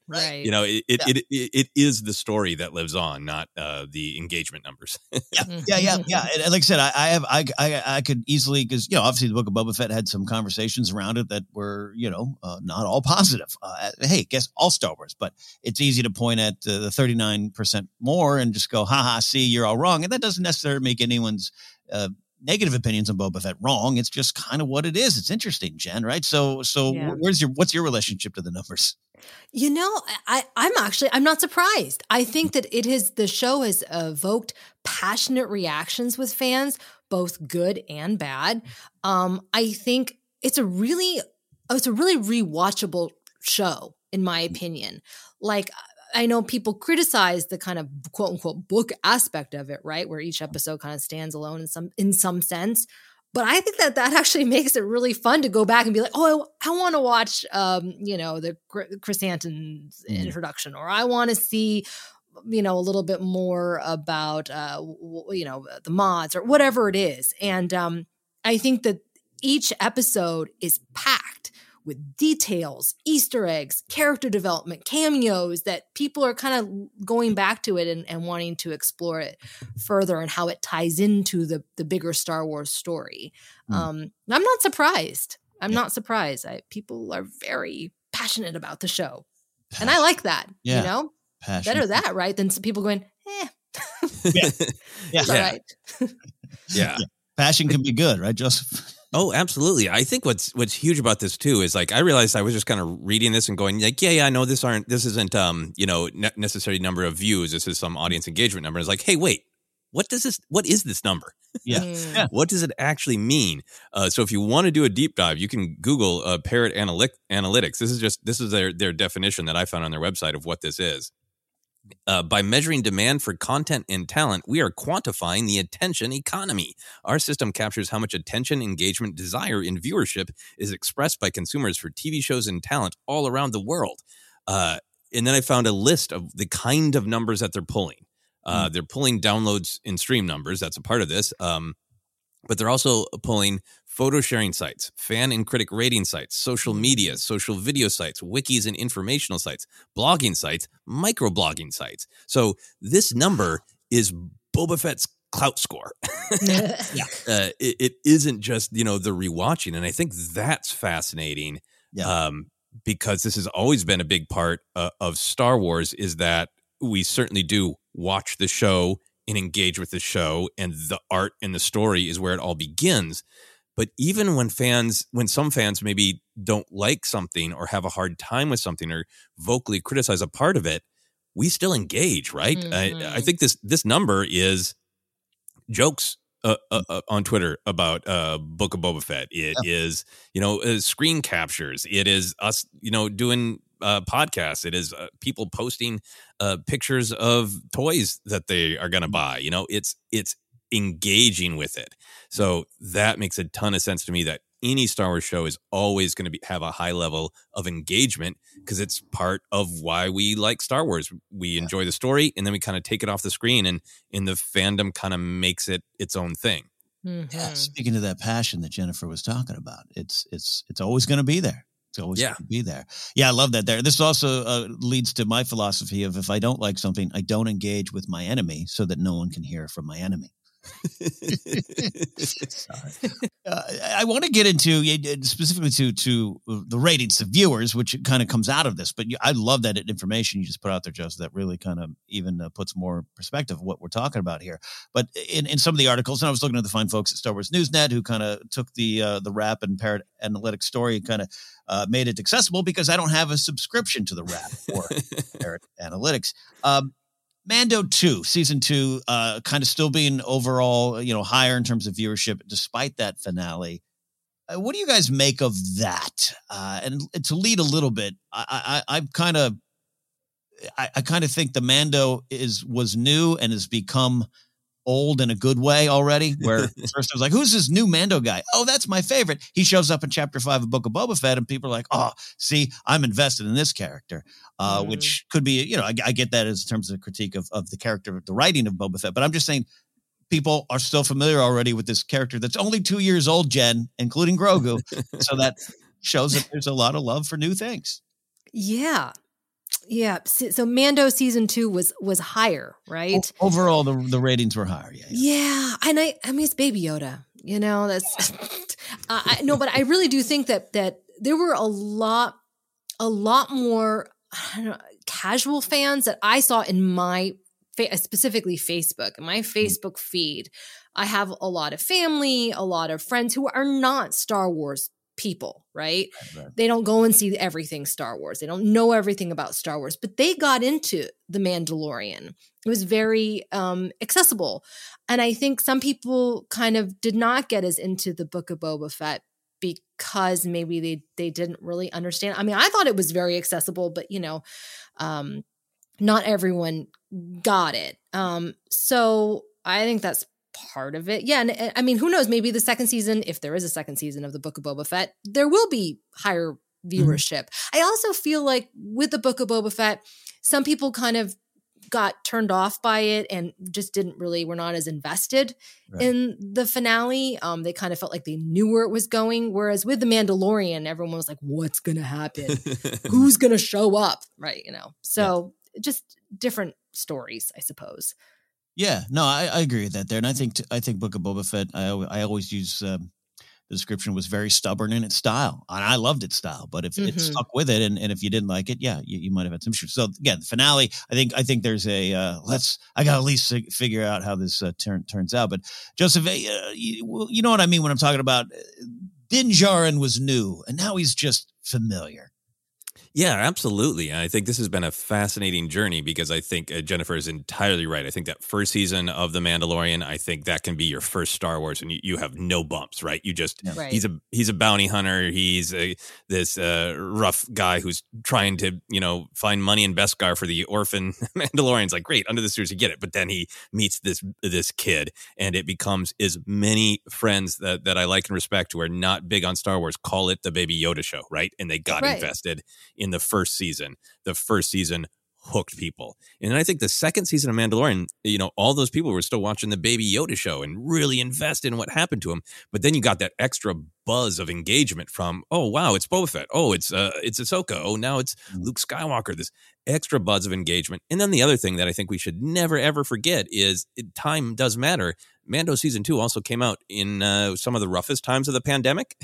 Right. You know, it is the story that lives on, not the engagement numbers. Yeah. And like I said, I could easily, because, you know, obviously the Book of Boba Fett had some conversations around it that were, you know, not all positive. Hey, guess all Star Wars, but it's easy to point at the 39% more and just go, haha, see, you're all wrong. And that doesn't necessarily make anyone's negative opinions on Boba Fett wrong. It's just kind of what it is. It's interesting, Jen, right? So Yeah. what's your relationship to the numbers? You know, I'm not surprised. I think that the show has evoked passionate reactions with fans, both good and bad. I think it's a really rewatchable show, in my opinion. Like, I know people criticize the kind of quote unquote book aspect of it, right? Where each episode kind of stands alone in some sense. But I think that actually makes it really fun to go back and be like, oh, I want to watch, you know, the Chrysanthemum's introduction, or I want to see, you know, a little bit more about, you know, the mods or whatever it is. And I think that each episode is packed with details, Easter eggs, character development, cameos that people are kind of going back to it and wanting to explore it further and how it ties into the bigger Star Wars story. I'm not surprised. People are very passionate about the show. And I like that, you know? Better that, right? Than some people going, It's all right. Yeah. Passion can be good, right, Joseph? Oh, absolutely. I think what's huge about this too is, like, I realized I was just kind of reading this and going like, I know this isn't you know, necessary number of views. This is some audience engagement number. It's like, hey, wait, what is this number? Yeah. What does it actually mean? So if you want to do a deep dive, you can Google Parrot Analytics. This is their definition that I found on their website of what this is. By measuring demand for content and talent, we are quantifying the attention economy. Our system captures how much attention, engagement, desire, and viewership is expressed by consumers for TV shows and talent all around the world. And then I found a list of the kind of numbers that they're pulling. They're pulling downloads and stream numbers. That's a part of this. But they're also pulling photo sharing sites, fan and critic rating sites, social media, social video sites, wikis and informational sites, blogging sites, microblogging sites. So this number is Boba Fett's clout score. It isn't just, you know, the rewatching. And I think that's fascinating because this has always been a big part of Star Wars, is that we certainly do watch the show and engage with the show, and the art and the story is where it all begins. But even when some fans maybe don't like something or have a hard time with something or vocally criticize a part of it, we still engage, right? Mm-hmm. I think this number is jokes on Twitter about Book of Boba Fett. It is, you know, screen captures. It is us, you know, doing podcasts. It is people posting pictures of toys that they are going to buy. You know, it's engaging with it. So that makes a ton of sense to me, that any Star Wars show is always going to have a high level of engagement, because it's part of why we like Star Wars. We enjoy the story, and then we kind of take it off the screen, and in the fandom kind of makes it its own thing. Mm-hmm. Yeah, speaking of that passion that Jennifer was talking about, it's always going to be there. It's always going to be there. Yeah, I love that. This also leads to my philosophy of, if I don't like something, I don't engage with my enemy, so that no one can hear from my enemy. I want to get into specifically to the ratings of viewers, which kind of comes out of this. But I love that information you just put out there, Joseph. That really kind of even puts more perspective of what we're talking about here. But in some of the articles, and I was looking at the fine folks at Star Wars Newsnet, who kind of took the Wrap and Parrot Analytics story and kind of made it accessible, because I don't have a subscription to the Wrap or Parrot Analytics. Mando 2, season 2, kind of still being overall, higher in terms of viewership despite that finale. What do you guys make of that? And to lead a little bit, I kind of think the Mando was new and has become old in a good way already, where first I was like, who's this new Mando guy? Oh, that's my favorite. He shows up in chapter 5 of Book of Boba Fett, and people are like, oh, see, I'm invested in this character, which could be, I get that as in terms of the critique of the character, the writing of Boba Fett, but I'm just saying people are still familiar already with this character that's only 2 years old, Jen, including Grogu. So that shows that there's a lot of love for new things. Yeah. Yeah. So Mando season 2 was higher, right? Overall, the ratings were higher. Yeah. And I mean, it's Baby Yoda, that's, no, but I really do think that there were a lot more, I don't know, casual fans that I saw in my, specifically Facebook, in my Facebook feed. I have a lot of family, a lot of friends who are not Star Wars people, right? They don't go and see everything Star Wars. They don't know everything about Star Wars, but they got into The Mandalorian. It was very accessible. And I think some people kind of did not get as into the Book of Boba Fett because maybe they didn't really understand. I mean, I thought it was very accessible, but not everyone got it. So I think that's part of it. Yeah. And I mean, who knows, maybe the second season, if there is a second season of the Book of Boba Fett, there will be higher viewership. I also feel like with the Book of Boba Fett, some people kind of got turned off by it and just were not as invested in the finale. They kind of felt like they knew where it was going. Whereas with The Mandalorian, everyone was like, what's going to happen? Who's going to show up? Right. So just different stories, I suppose. Yeah, no, I agree with that there. And I think Book of Boba Fett, I always use the description was very stubborn in its style. And I loved its style, but if it stuck with it and if you didn't like it, you might have had some issues. So again, the finale, I think there's I got to at least figure out how this turns out. But Joseph, you know what I mean when I'm talking about Din Djarin was new and now he's just familiar. Yeah, absolutely. I think this has been a fascinating journey because I think Jennifer is entirely right. I think that first season of The Mandalorian, I think that can be your first Star Wars and you have no bumps, right? You just, he's a bounty hunter. He's this rough guy who's trying to, find money in Beskar for the orphan Mandalorians. Like, great, under the series, you get it. But then he meets this kid and it becomes as many friends that I like and respect who are not big on Star Wars call it the Baby Yoda show, right? And they got invested in the first season. The first season hooked people. And then I think the second season of Mandalorian, all those people were still watching the Baby Yoda show and really invested in what happened to him. But then you got that extra buzz of engagement from, oh, wow, it's Boba Fett. Oh, it's Ahsoka. Oh, now it's Luke Skywalker. This extra buzz of engagement. And then the other thing that I think we should never, ever forget is time does matter. Mando season 2 also came out in some of the roughest times of the pandemic,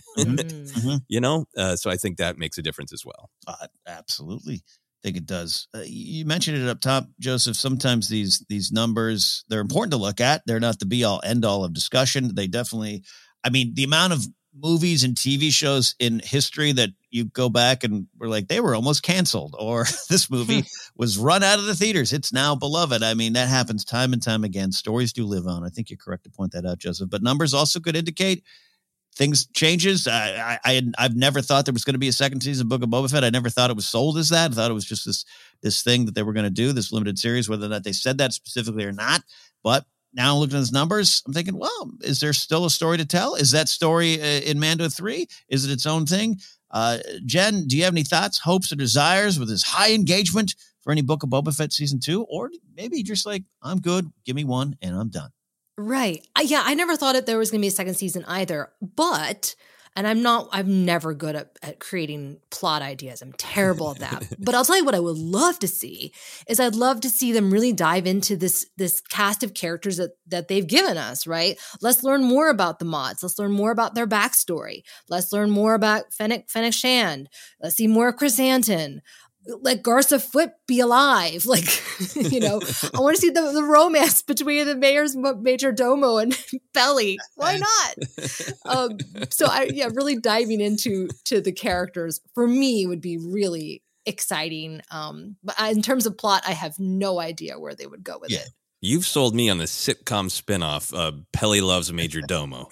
so I think that makes a difference as well. Absolutely. I think it does. You mentioned it up top, Joseph. Sometimes these numbers, they're important to look at. They're not the be all end all of discussion. They definitely, the amount of movies and TV shows in history that you go back and we're like, they were almost canceled, or this movie was run out of the theaters. It's now beloved. That happens time and time again. Stories do live on. I think you're correct to point that out, Joseph. But numbers also could indicate things changes. I've never thought there was going to be a second season of Book of Boba Fett. I never thought it was sold as that. I thought it was just this thing that they were going to do, this limited series, whether or not they said that specifically or not. But now looking at those numbers, I'm thinking, well, is there still a story to tell? Is that story in Mando 3? Is it its own thing? Jen, do you have any thoughts, hopes, or desires with this high engagement for any Book of Boba Fett season 2? Or maybe just like, I'm good, give me one, and I'm done. Right. I never thought there was going to be a second season either, but, and I'm never good at creating plot ideas. I'm terrible at that. But I'll tell you what I would love to see is I'd love to see them really dive into this cast of characters that they've given us, right? Let's learn more about the mods. Let's learn more about their backstory. Let's learn more about Fennec Shand. Let's see more of Chris Anton. Let Garza Fwip be alive. I want to see the romance between the mayor's major domo and Belly. Why not? Really diving into the characters for me would be really exciting. But in terms of plot, I have no idea where they would go with it. You've sold me on the sitcom spinoff, Peli Loves Major Domo.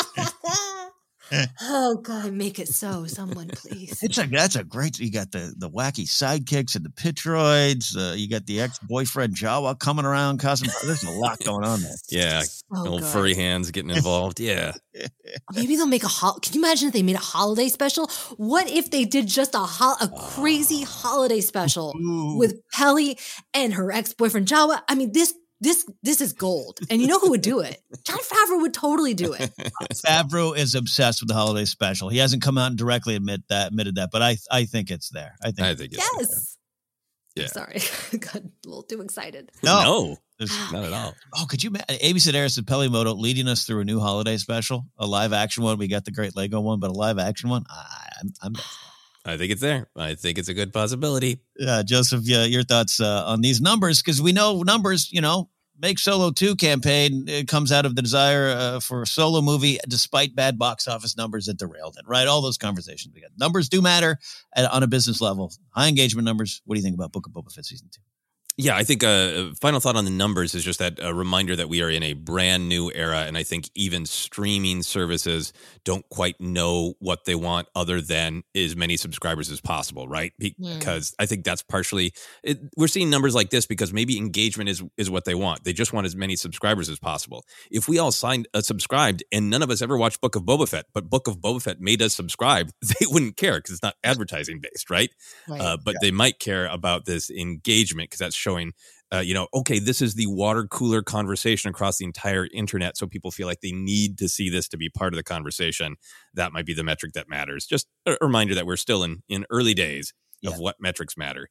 Oh God, make it so, someone please. That's a great. You got the wacky sidekicks and the Pitroids. You got the ex-boyfriend Jawa coming around, causing. There's a lot going on there. Yeah, old furry hands getting involved. Yeah, maybe they'll make Can you imagine if they made a holiday special? What if they did just a crazy holiday special with Peli and her ex-boyfriend Jawa? This is gold. And you know who would do it? Jon Favreau would totally do it. Favreau is obsessed with the holiday special. He hasn't come out and directly admitted that, but I think it's there. I think it's there. Yeah. Sorry, got a little too excited. No, not at all. Oh, could you? Amy Sedaris and Pelimoto leading us through a new holiday special, a live action one. We got the great Lego one, but a live action one. I'm I think it's there. I think it's a good possibility. Joseph, your thoughts on these numbers? Because we know numbers, Make Solo 2 campaign, it comes out of the desire for a solo movie, despite bad box office numbers that derailed it, right? All those conversations we got. Numbers do matter on a business level. High engagement numbers. What do you think about Book of Boba Fett Season 2? Yeah, I think a final thought on the numbers is just that a reminder that we are in a brand new era. And I think even streaming services don't quite know what they want other than as many subscribers as possible, right? Because I think that's partially we're seeing numbers like this because maybe engagement is what they want. They just want as many subscribers as possible. If we all subscribed and none of us ever watched Book of Boba Fett, but Book of Boba Fett made us subscribe, they wouldn't care because it's not advertising based, right? But they might care about this engagement because that's showing, okay, this is the water cooler conversation across the entire internet. So people feel like they need to see this to be part of the conversation. That might be the metric that matters. Just a reminder that we're still in early days of what metrics matter.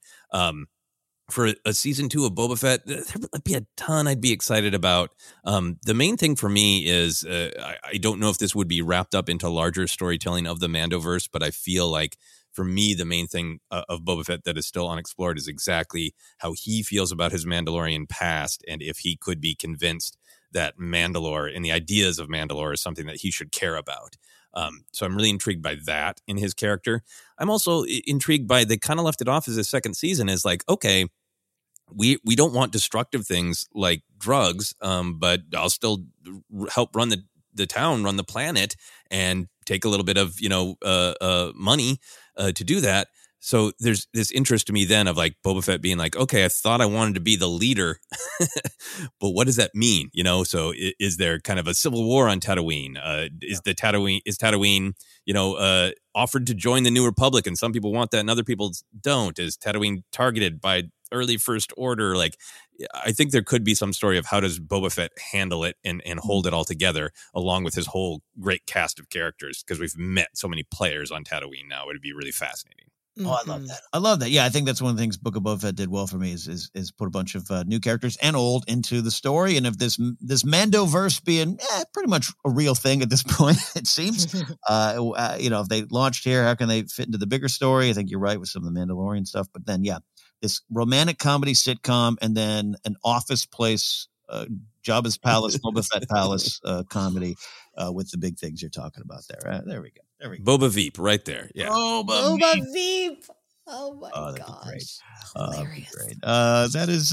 For a season 2 of Boba Fett, there would be a ton I'd be excited about. The main thing for me is I don't know if this would be wrapped up into larger storytelling of the Mandoverse, but I feel like for me, the main thing of Boba Fett that is still unexplored is exactly how he feels about his Mandalorian past and if he could be convinced that Mandalore and the ideas of Mandalore is something that he should care about. So I'm really intrigued by that in his character. I'm also intrigued by, they kind of left it off as a second season as like, okay, we don't want destructive things like drugs, but I'll still help run the town, run the planet, and take a little bit of, money to do that. So there's this interest to me then of like Boba Fett being like, okay, I thought I wanted to be the leader, but what does that mean? So is there kind of a civil war on Tatooine? Is Tatooine, offered to join the New Republic, and some people want that and other people don't? Is Tatooine targeted by early First Order? Like, I think there could be some story of how does Boba Fett handle it and hold it all together along with his whole great cast of characters, because we've met so many players on Tatooine now. It would be really fascinating. Oh, I love that. I love that. Yeah, I think that's one of the things Book of Boba Fett did well for me is put a bunch of new characters and old into the story. And if this Mandoverse being pretty much a real thing at this point, it seems, if they launched here, how can they fit into the bigger story? I think you're right with some of the Mandalorian stuff. But then, this romantic comedy sitcom and then an Office Place, Jabba's Palace, Boba Fett Palace comedy with the big things you're talking about there. There we go. Boba Veep right there. Yeah. Boba Veep. Oh my gosh. That'd be great. That is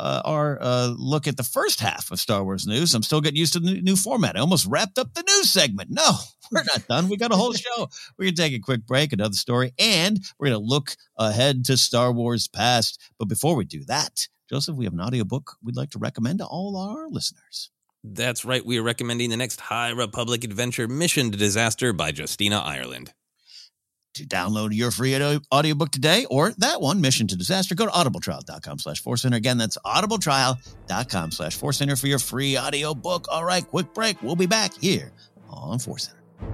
our look at the first half of Star Wars news. I'm still getting used to the new format. I almost wrapped up the news segment. No, we're not done. We got a whole show. We're going to take a quick break, another story, and we're going to look ahead to Star Wars past. But before we do that, Joseph, we have an audiobook we'd like to recommend to all our listeners. That's right. We are recommending the next High Republic adventure, Mission to Disaster by Justina Ireland. To download your free audiobook today, or that one, Mission to Disaster, go to audibletrial.com/4center. Again, that's audibletrial.com/4center for your free audiobook. All right, quick break. We'll be back here on 4Center.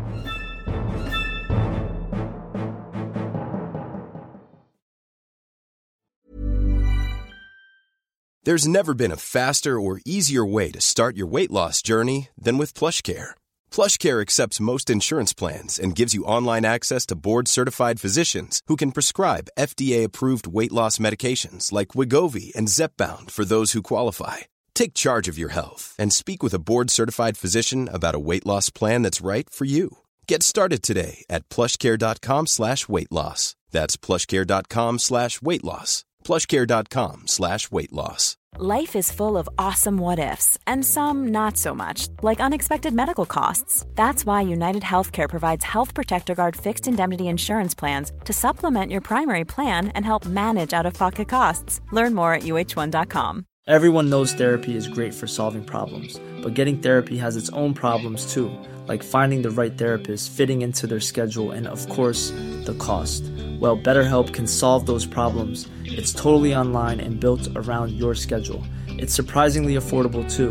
There's never been a faster or easier way to start your weight loss journey than with PlushCare. PlushCare accepts most insurance plans and gives you online access to board-certified physicians who can prescribe FDA-approved weight loss medications like Wegovy and Zepbound for those who qualify. Take charge of your health and speak with a board-certified physician about a weight loss plan that's right for you. Get started today at plushcare.com/weight-loss. That's plushcare.com/weight-loss. plushcare.com/weight-loss. Life is full of awesome what-ifs, and some not so much, like unexpected medical costs. That's why United Healthcare provides Health Protector Guard fixed indemnity insurance plans to supplement your primary plan and help manage out-of-pocket costs. Learn more at uh1.com. Everyone knows therapy is great for solving problems, but getting therapy has its own problems too, like finding the right therapist, fitting into their schedule, and of course, the cost. Well, BetterHelp can solve those problems. It's totally online and built around your schedule. It's surprisingly affordable too.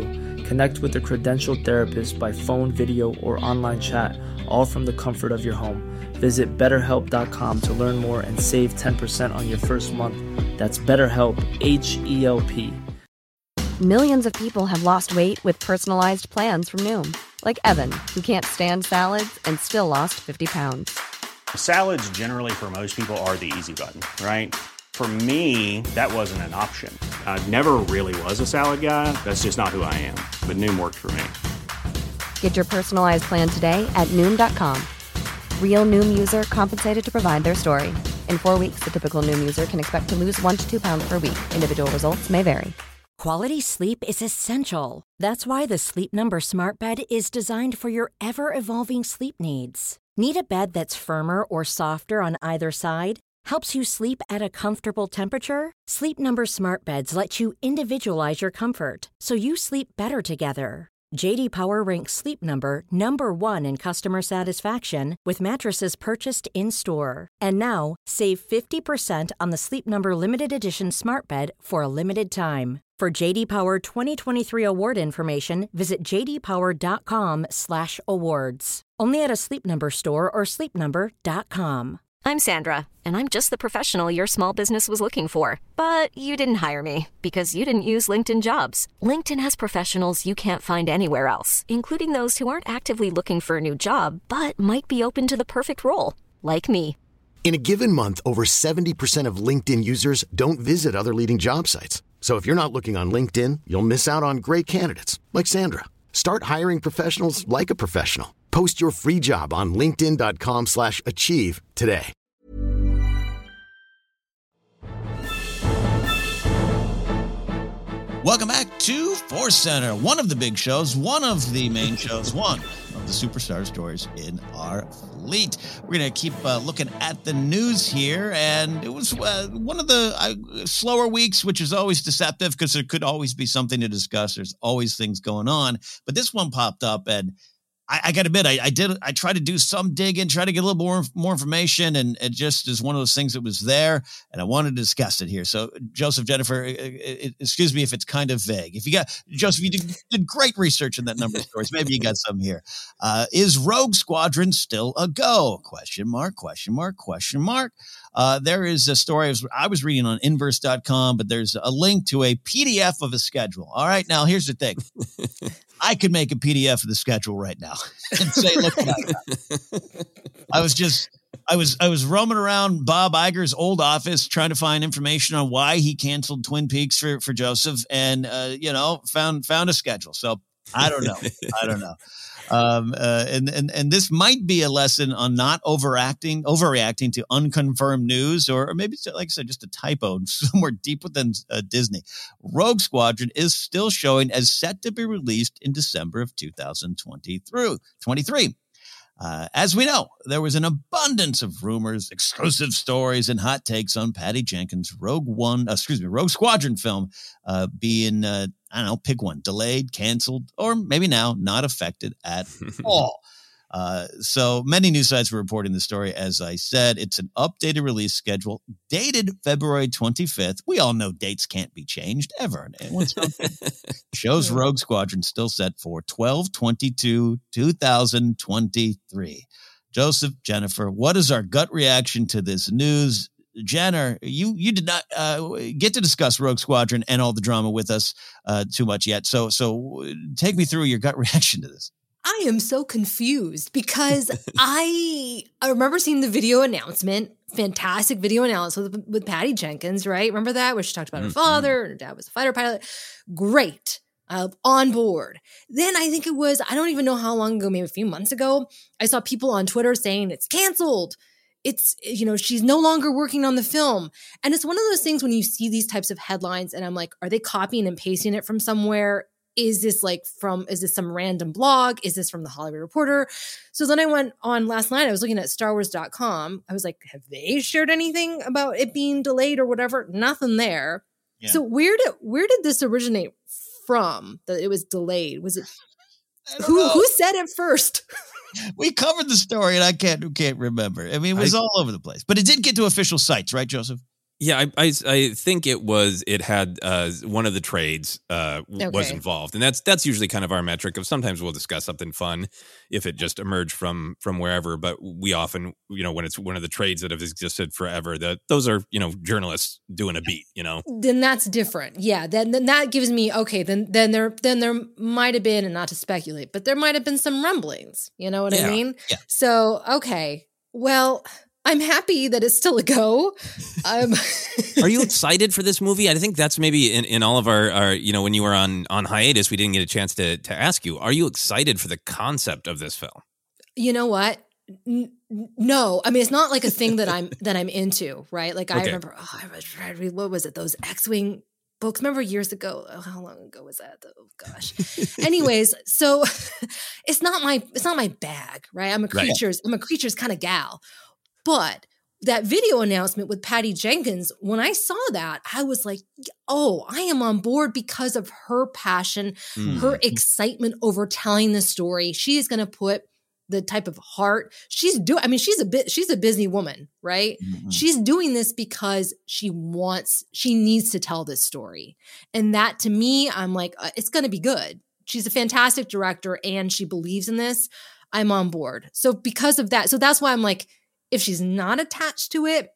Connect with a credentialed therapist by phone, video, or online chat, all from the comfort of your home. Visit BetterHelp.com to learn more and save 10% on your first month. That's BetterHelp, H-E-L-P. Millions of people have lost weight with personalized plans from Noom. Like Evan, who can't stand salads and still lost 50 pounds. Salads generally for most people are the easy button, right? For me, that wasn't an option. I never really was a salad guy. That's just not who I am. But Noom worked for me. Get your personalized plan today at Noom.com. Real Noom user compensated to provide their story. In 4 weeks, the typical Noom user can expect to lose 1 to 2 pounds per week. Individual results may vary. Quality sleep is essential. That's why the Sleep Number Smart Bed is designed for your ever-evolving sleep needs. Need a bed that's firmer or softer on either side? Helps you sleep at a comfortable temperature? Sleep Number Smart Beds let you individualize your comfort, so you sleep better together. J.D. Power ranks Sleep Number number 1 in customer satisfaction with mattresses purchased in-store. And now, save 50% on the Sleep Number Limited Edition Smart Bed for a limited time. For J.D. Power 2023 award information, visit jdpower.com/awards. Only at a Sleep Number store or sleepnumber.com. I'm Sandra, and I'm just the professional your small business was looking for. But you didn't hire me because you didn't use LinkedIn Jobs. LinkedIn has professionals you can't find anywhere else, including those who aren't actively looking for a new job, but might be open to the perfect role, like me. In a given month, over 70% of LinkedIn users don't visit other leading job sites. So if you're not looking on LinkedIn, you'll miss out on great candidates like Sandra. Start hiring professionals like a professional. Post your free job on linkedin.com/achieve today. Welcome back to Force Center, one of the big shows, one of the main shows, one of the superstar stories in our fleet. We're going to keep looking at the news here, and it was one of the slower weeks, which is always deceptive because there could always be something to discuss. There's always things going on, but this one popped up, and I got to admit, I tried to do some digging, try to get a little more information, and it just is one of those things that was there, and I wanted to discuss it here. So, Joseph, Jennifer, excuse me if it's kind of vague. If you got, Joseph, you did great research in that number of stories. Maybe you got some here. Is Rogue Squadron still a go? Question mark. There is a story I was reading on inverse.com, but there's a link to a PDF of a schedule. All right, now here's the thing. I could make a PDF of the schedule right now and say, look what I got. I was roaming around Bob Iger's old office trying to find information on why he canceled Twin Peaks for Joseph, and found a schedule. So I don't know. And this might be a lesson on not overreacting to unconfirmed news, or maybe, like I said, just a typo somewhere deep within Disney. Rogue Squadron is still showing as set to be released in December of 2023. As we know, there was an abundance of rumors, exclusive stories, and hot takes on Patty Jenkins' Rogue Squadron film being, pick one, delayed, canceled, or maybe now not affected at all. So many news sites were reporting the story. As I said, it's an updated release schedule dated February 25th. We all know dates can't be changed ever. Shows Rogue Squadron still set for 12/22/2023. Joseph, Jennifer, what is our gut reaction to this news? Jenner, you did not get to discuss Rogue Squadron and all the drama with us too much yet. So take me through your gut reaction to this. I am so confused because I remember seeing the video announcement, fantastic video announcement with Patty Jenkins, right? Remember that? Where she talked about her father and her dad was a fighter pilot. Great. On board. Then I think it was, I don't even know how long ago, maybe a few months ago, I saw people on Twitter saying it's canceled. It's, she's no longer working on the film. And it's one of those things when you see these types of headlines and I'm like, are they copying and pasting it from somewhere? Is this some random blog? Is this from the Hollywood Reporter? So then I went on last night. I was looking at StarWars.com. I was like, have they shared anything about it being delayed or whatever? Nothing there. Yeah. So where did this originate from? That it was delayed? Was it who said it first? We covered the story, and I can't remember. I mean, it was all over the place, but it did get to official sites, right, Joseph? Yeah, I think it had one of the trades was involved, and that's usually kind of our metric of sometimes we'll discuss something fun if it just emerged from wherever, but we often, when it's one of the trades that have existed forever, those are, journalists doing a beat, Then that's different. Yeah, then that gives me then there might have been, and not to speculate, but there might have been some rumblings. You know what I mean? Yeah. So well, I'm happy that it's still a go. Are you excited for this movie? I think that's maybe in all of our when you were on hiatus, we didn't get a chance to ask you. Are you excited for the concept of this film? You know what? No, I mean, it's not like a thing that I'm into, right? Like I remember, I was trying to read, what was it? Those X-Wing books. Remember years ago? Oh, how long ago was that? Oh gosh. Anyways, so it's not my bag, right? I'm a creatures kind of gal. But that video announcement with Patty Jenkins, when I saw that, I was like, oh, I am on board because of her passion, her excitement over telling the story. She is going to put the type of heart she's a busy woman, right? Mm-hmm. She's doing this because she needs to tell this story. And that to me, I'm like, it's going to be good. She's a fantastic director and she believes in this. I'm on board. So because of that, so that's why I'm like, if she's not attached to it,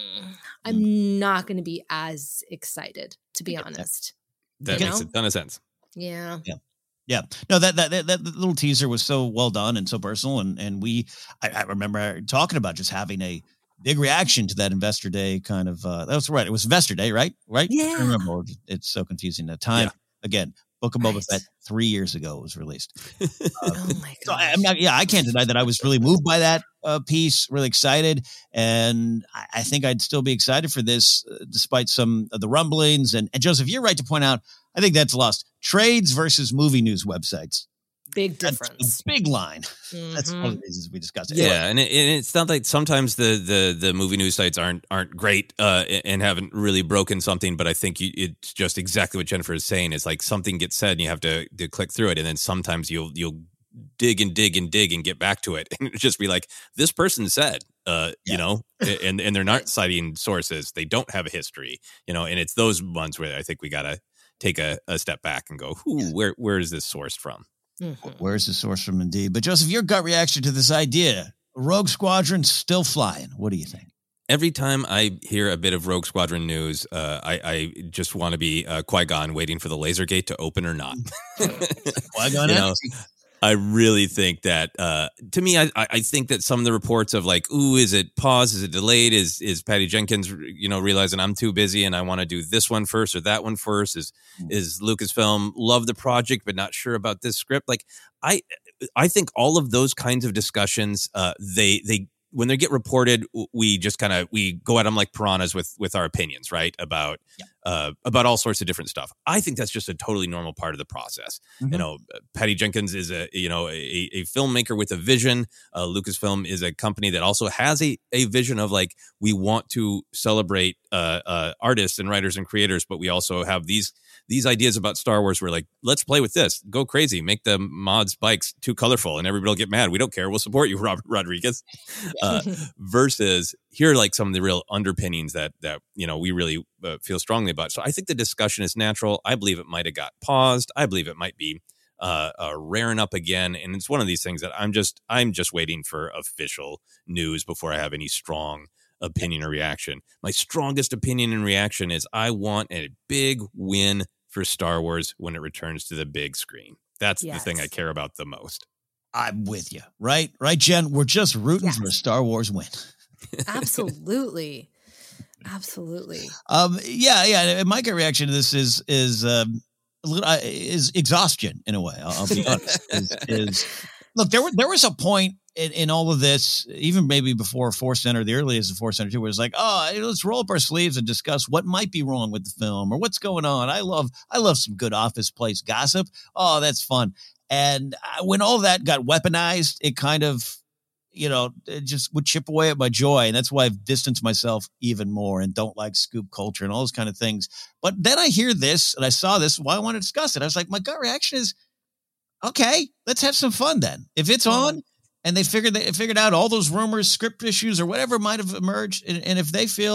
I'm not going to be as excited, to be honest. That makes a ton of sense. Yeah. Yeah. No, that little teaser was so well done and so personal. And I remember talking about just having a big reaction to that Investor Day kind of, that was right. It was Investor Day, right? Right? Yeah. I remember. It's so confusing. The time, again, Book of Boba Fett 3 years ago was released. Oh my God. So I can't deny that I was really moved by that piece, really excited. And I think I'd still be excited for this despite some of the rumblings. And Joseph, you're right to point out, I think that's lost. Trades versus movie news websites. Big difference. That's a big line. Mm-hmm. That's one of the reasons we discussed it. Yeah, and it's not like sometimes the movie news sites aren't great and haven't really broken something, but I think it's just exactly what Jennifer is saying. It's like something gets said and you have to click through it, and then sometimes you'll dig and get back to it, and just be like, this person said, and they're not citing sources, they don't have a history, and it's those ones where I think we gotta take a step back and go, where is this sourced from? Mm-hmm. Where's the source from indeed? But Joseph, your gut reaction to this idea, Rogue Squadron still flying. What do you think? Every time I hear a bit of Rogue Squadron news, I just want to be Qui-Gon waiting for the laser gate to open or not. Qui-Gon, I really think that, to me, I think that some of the reports of like, ooh, is it paused? Is it delayed? Is Patty Jenkins, realizing I'm too busy and I want to do this one first or that one first? Is Lucasfilm love the project but not sure about this script? Like, I think all of those kinds of discussions, they when they get reported, we just we go at them like piranhas with our opinions, right? About all sorts of different stuff. I think that's just a totally normal part of the process. Mm-hmm. Patty Jenkins is a filmmaker with a vision. Lucasfilm is a company that also has a vision of like, we want to celebrate artists and writers and creators, but we also have these ideas about Star Wars. We're like, let's play with this, go crazy, make the mods bikes too colorful and everybody will get mad. We don't care. We'll support you, Robert Rodriguez. Versus here are like some of the real underpinnings that we really feel strongly about. So I think the discussion is natural. I believe it might have got paused. I believe it might be raring up again. And it's one of these things that I'm just waiting for official news before I have any strong opinion or reaction. My strongest opinion and reaction is I want a big win for Star Wars when it returns to the big screen. That's the thing I care about the most. I'm with you. Right, Jen? We're just rooting for a Star Wars win. Absolutely. Absolutely. Yeah. My gut reaction to this is exhaustion in a way. I'll be honest. Look, there was a point in all of this, even maybe before Force Center, the earliest of Force Center 2, where it's like, let's roll up our sleeves and discuss what might be wrong with the film or what's going on. I love some good Office Place gossip. Oh, that's fun. And when all that got weaponized, it kind of, it just would chip away at my joy. And that's why I've distanced myself even more and don't like scoop culture and all those kind of things. But then I hear this and I saw this, why I want to discuss it. I was like, my gut reaction is, okay, let's have some fun then. If it's on and they figured out all those rumors, script issues or whatever might have emerged, and if they feel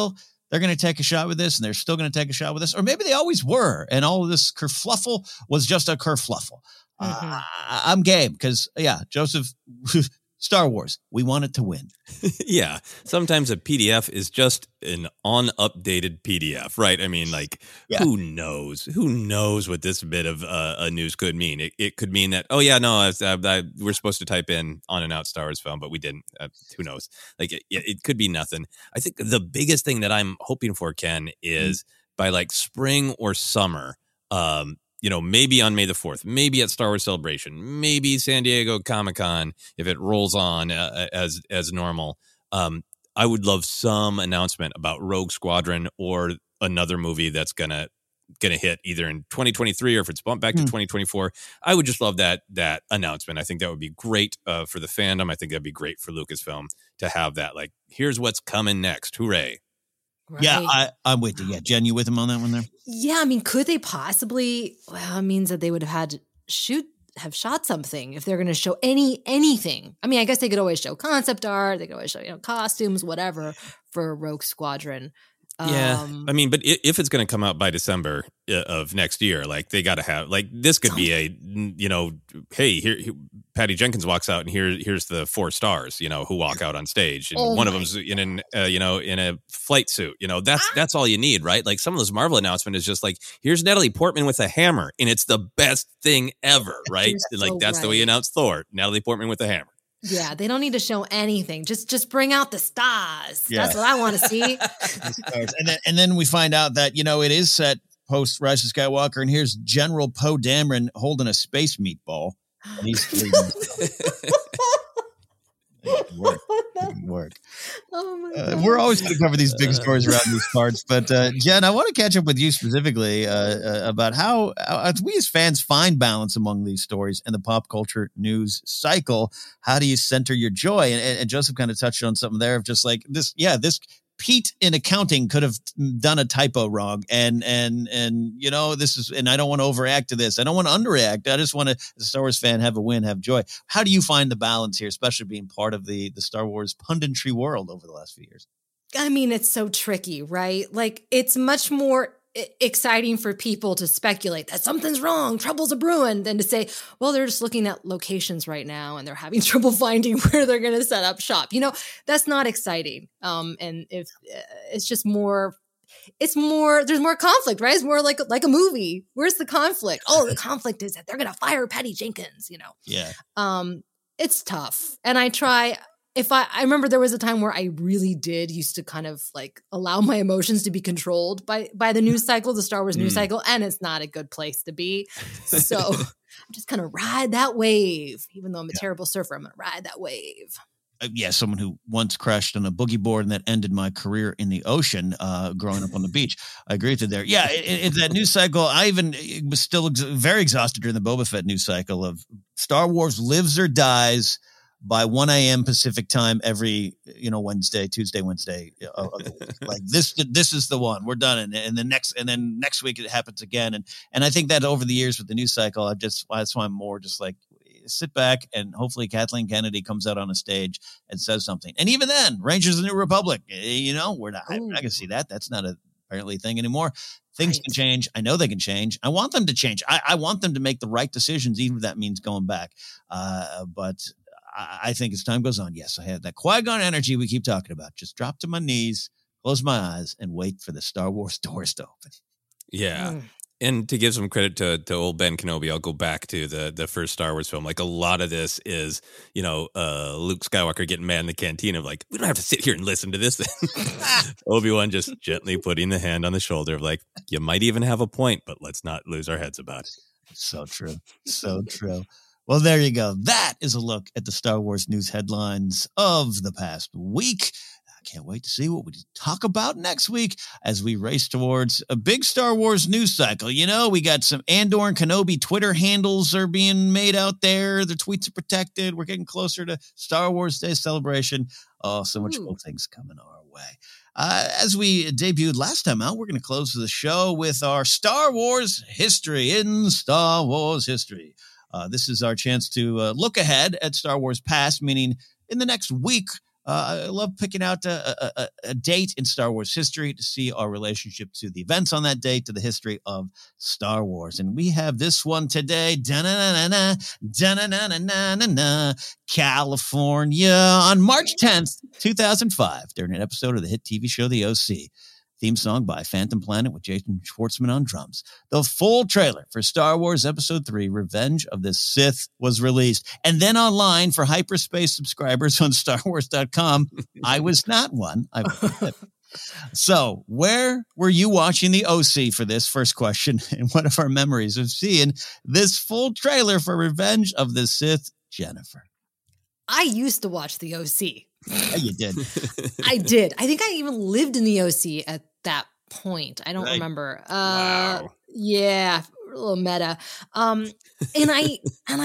they're going to take a shot with this, and they're still going to take a shot with this. Or maybe they always were, and all of this kerfluffle was just a kerfluffle. I'm game because, Joseph, Star Wars, we want it to win. Yeah. Sometimes a PDF is just an unupdated PDF, right? I mean, who knows? Who knows what this bit of news could mean? It could mean that, we're supposed to type in on and out Star Wars film, but we didn't. Who knows? It could be nothing. I think the biggest thing that I'm hoping for, Ken, is by spring or summer, maybe on May the 4th, maybe at Star Wars Celebration, maybe San Diego Comic-Con, if it rolls on as normal. I would love some announcement about Rogue Squadron or another movie that's gonna hit either in 2023 or if it's bumped back to 2024. I would just love that announcement. I think that would be great for the fandom. I think that'd be great for Lucasfilm to have that. Here's what's coming next. Hooray. Right. Yeah, I'm with you. Yeah, Jen, you with him on that one there? Yeah, I mean, could they possibly? Well, it means that they would have had to have shot something if they're going to show anything. I mean, I guess they could always show concept art. They could always show costumes, whatever, for Rogue Squadron. Yeah, I mean, but if it's going to come out by December of next year, they got to have this could be a hey, here Patty Jenkins walks out and here's the 4 stars who walk out on stage, and one of them's in a flight suit. That's all you need, right? Some of those Marvel announcements is just here's Natalie Portman with a hammer, and it's the best thing ever, right? That's the way you announce Thor, Natalie Portman with a hammer. Yeah, they don't need to show anything. Just bring out the stars. Yeah. That's what I want to see. and then we find out that, it is set post Rise of Skywalker, and here's General Poe Dameron holding a space meatball. And he's work. Oh my God. We're always going to cover these big stories around these parts, but Jen, I want to catch up with you specifically about how we as fans find balance among these stories and the pop culture news cycle. How do you center your joy? And Joseph kind of touched on something there of just this. Yeah, this Pete in accounting could have done a typo wrong, and this is, and I don't want to overact to this. I don't want to underreact. I just want to, as a Star Wars fan, have a win, have joy. How do you find the balance here, especially being part of the Star Wars punditry world over the last few years? I mean, it's so tricky, right? It's much more exciting for people to speculate that something's wrong, trouble's a brewing, than to say, well, they're just looking at locations right now and they're having trouble finding where they're going to set up shop. That's not exciting. And if it's just more, there's more conflict, right? It's more like a movie. Where's the conflict? Oh, the conflict is that they're going to fire Patty Jenkins, Yeah. It's tough. And I remember there was a time where I really did used to kind of allow my emotions to be controlled by the news cycle, the Star Wars news cycle, and it's not a good place to be. So I'm just going to ride that wave. Even though I'm a terrible surfer, I'm going to ride that wave. Someone who once crashed on a boogie board and that ended my career in the ocean growing up on the beach. I agree with you there. Yeah, in that news cycle, I even was still very exhausted during the Boba Fett news cycle of Star Wars lives or dies by 1 a.m. Pacific time every, Tuesday, Wednesday of the week. This is the one. We're done. And then next week it happens again. And I think that over the years with the news cycle, that's why I'm more just sit back and hopefully Kathleen Kennedy comes out on a stage and says something. And even then, Rangers of the New Republic, we're not, I can see that. That's not apparently a thing anymore. Things can change. I know they can change. I want them to change. I want them to make the right decisions, even if that means going back. But I think as time goes on, yes, I have that Qui-Gon energy we keep talking about. Just drop to my knees, close my eyes, and wait for the Star Wars doors to open. Yeah. And to give some credit to old Ben Kenobi, I'll go back to the first Star Wars film. A lot of this is, Luke Skywalker getting mad in the cantina of we don't have to sit here and listen to this. Obi-Wan just gently putting the hand on the shoulder of you might even have a point, but let's not lose our heads about it. So true. So true. Well, there you go. That is a look at the Star Wars news headlines of the past week. I can't wait to see what we talk about next week as we race towards a big Star Wars news cycle. We got some Andor and Kenobi Twitter handles are being made out there. Their tweets are protected. We're getting closer to Star Wars Day celebration. Oh, so much cool things coming our way. As we debuted last time out, we're going to close the show with our Star Wars history in Star Wars history. This is our chance to look ahead at Star Wars past, meaning in the next week, I love picking out a date in Star Wars history to see our relationship to the events on that date, to the history of Star Wars. And we have this one today, da-na-na-na-na, da-na-na-na-na-na, California, on March 10th, 2005, during an episode of the hit TV show The OC. Theme song by Phantom Planet with Jason Schwartzman on drums. The full trailer for Star Wars Episode 3, Revenge of the Sith, was released. And then online for hyperspace subscribers on StarWars.com. I was not one. So where were you watching the OC for this first question? And what are our memories of seeing this full trailer for Revenge of the Sith, Jennifer? I used to watch the OC. Yeah, you did. I did. I think I even lived in the OC at that point. I don't remember. Wow. Yeah, a little meta. And I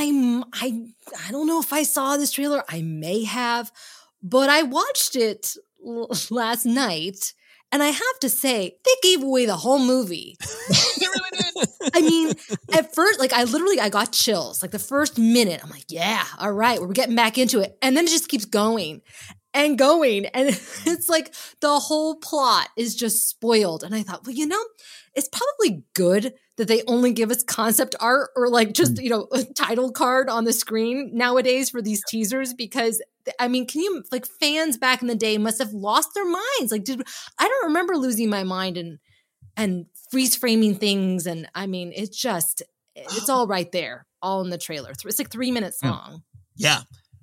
don't know if I saw this trailer. I may have, but I watched it last night, and I have to say they gave away the whole movie. They really did. I mean, at first, like I got chills. Like the first minute, I'm like, yeah, all right, we're getting back into it. And then it just keeps going and going. And it's like the whole plot is just spoiled. And I thought, well, it's probably good that they only give us concept art or like just, a title card on the screen nowadays for these teasers, because I mean, fans back in the day must have lost their minds. Like, I don't remember losing my mind and freeze framing things. And I mean, it's all right there, all in the trailer. It's like 3 minutes long. Yeah.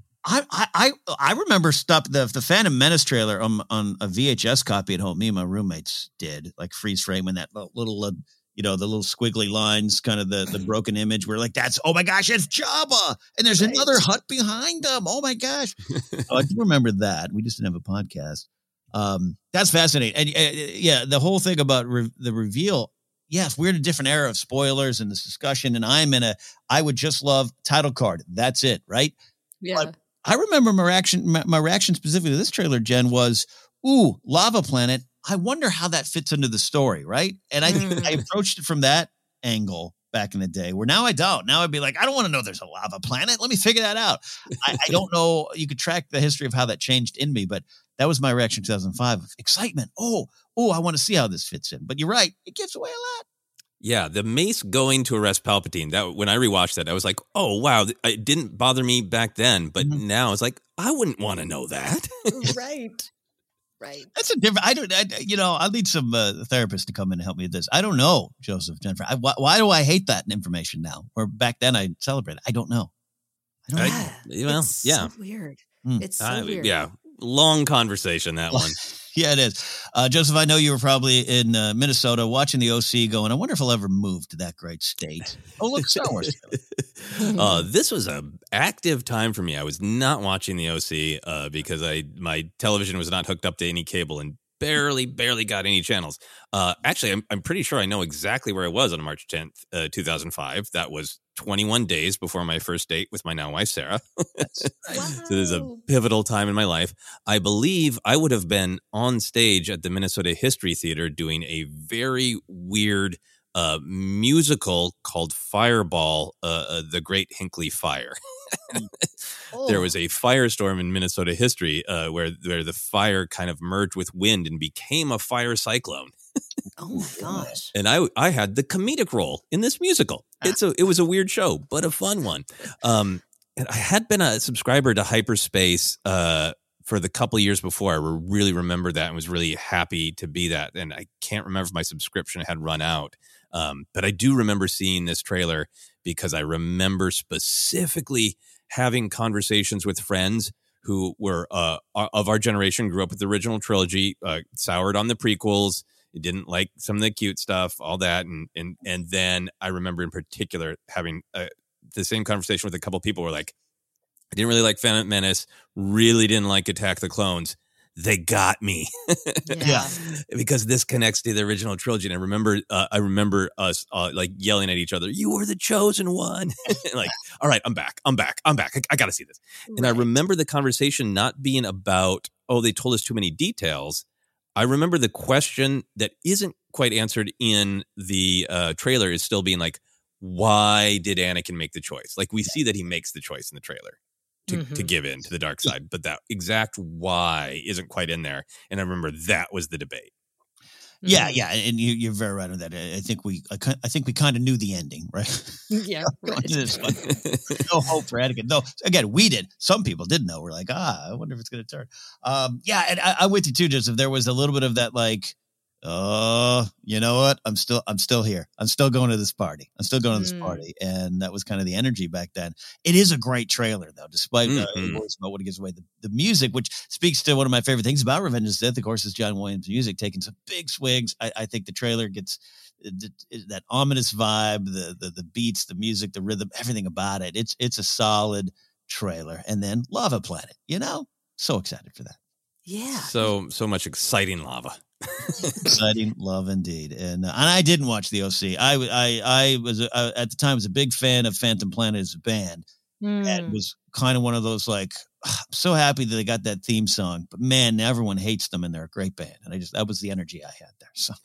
I remember the Phantom Menace trailer on a VHS copy at home. Me and my roommates did, like, freeze framing that little, the little squiggly lines, kind of the broken image. We're like, oh my gosh, it's Jabba. And there's another hut behind them. Oh my gosh. I do remember that. We just didn't have a podcast. That's fascinating. And the whole thing about the reveal. Yes, we're in a different era of spoilers and this discussion. And I would just love title card. That's it. Right. Yeah. I remember my reaction specifically to this trailer, Jen, was, ooh, lava planet. I wonder how that fits into the story. Right. And I approached it from that angle back in the day, where now I don't. Now I'd be like, I don't want to know there's a lava planet. Let me figure that out. I don't know. You could track the history of how that changed in me, but that was my reaction in 2005 of excitement. Oh, I want to see how this fits in. But you're right. It gives away a lot. Yeah, the Mace going to arrest Palpatine. That when I rewatched that, I was like, "Oh wow!" It didn't bother me back then, but now it's like I wouldn't want to know that. Right. That's a different. I'll need some therapist to come in and help me with this. I don't know, Joseph, Jennifer. Why do I hate that information now? Where back then I celebrated. I don't know. It's so weird. It's so weird. Yeah, long conversation, that one. Yeah, it is. Joseph, I know you were probably in Minnesota watching the OC going, I wonder if I'll ever move to that great state. Oh, look, Star Wars. This was an active time for me. I was not watching the OC because my television was not hooked up to any cable and barely got any channels. Actually, I'm pretty sure I know exactly where I was on March 10th, 2005. That was 21 days before my first date with my now wife, Sarah. So there's a pivotal time in my life. I believe I would have been on stage at the Minnesota History Theater doing a very weird musical called Fireball, The Great Hinckley Fire. There was a firestorm in Minnesota history where the fire kind of merged with wind and became a fire cyclone. Oh my gosh. And I had the comedic role in this musical. It was a weird show, but a fun one. And I had been a subscriber to Hyperspace for the couple of years before. I really remember that and was really happy to be that. And I can't remember if my subscription had run out. But I do remember seeing this trailer because I remember specifically having conversations with friends who were of our generation, grew up with the original trilogy, soured on the prequels, didn't like some of the cute stuff, all that. And then I remember in particular having the same conversation with a couple of people who were like, I didn't really like Phantom Menace, really didn't like Attack the Clones. They got me. Yeah. Because this connects to the original trilogy. And I remember us like yelling at each other, you were the chosen one. Like, all right, I'm back. I got to see this. Right. And I remember the conversation not being about, they told us too many details. I remember the question that isn't quite answered in the trailer is still being like, why did Anakin make the choice? Like we see that he makes the choice in the trailer. to give in to the dark side, but that exact why isn't quite in there. And I remember that was the debate. Yeah, and you're very right on that. I think we kind of knew the ending, right? Yeah, right. No hope for Anakin. No, again, we did. Some people didn't know. We're like, I wonder if it's going to turn. Yeah, and I'm with you too, Joseph. There was a little bit of that, like, you know what? I'm still here. I'm still going to this party. And that was kind of the energy back then. It is a great trailer, though, despite worries about what it gives away. The music, which speaks to one of my favorite things about Revenge of the Sith, of course, is John Williams' music taking some big swings. I think the trailer gets that ominous vibe, the beats, the music, the rhythm, everything about it. It's a solid trailer. And then Lava Planet, so excited for that. Yeah. So much exciting lava. Exciting love indeed. And I didn't watch the OC. I was at the time was a big fan of Phantom Planet as a band, and was kind of one of those like, I'm so happy that they got that theme song, but man, everyone hates them and they're a great band. And that was the energy I had there. So,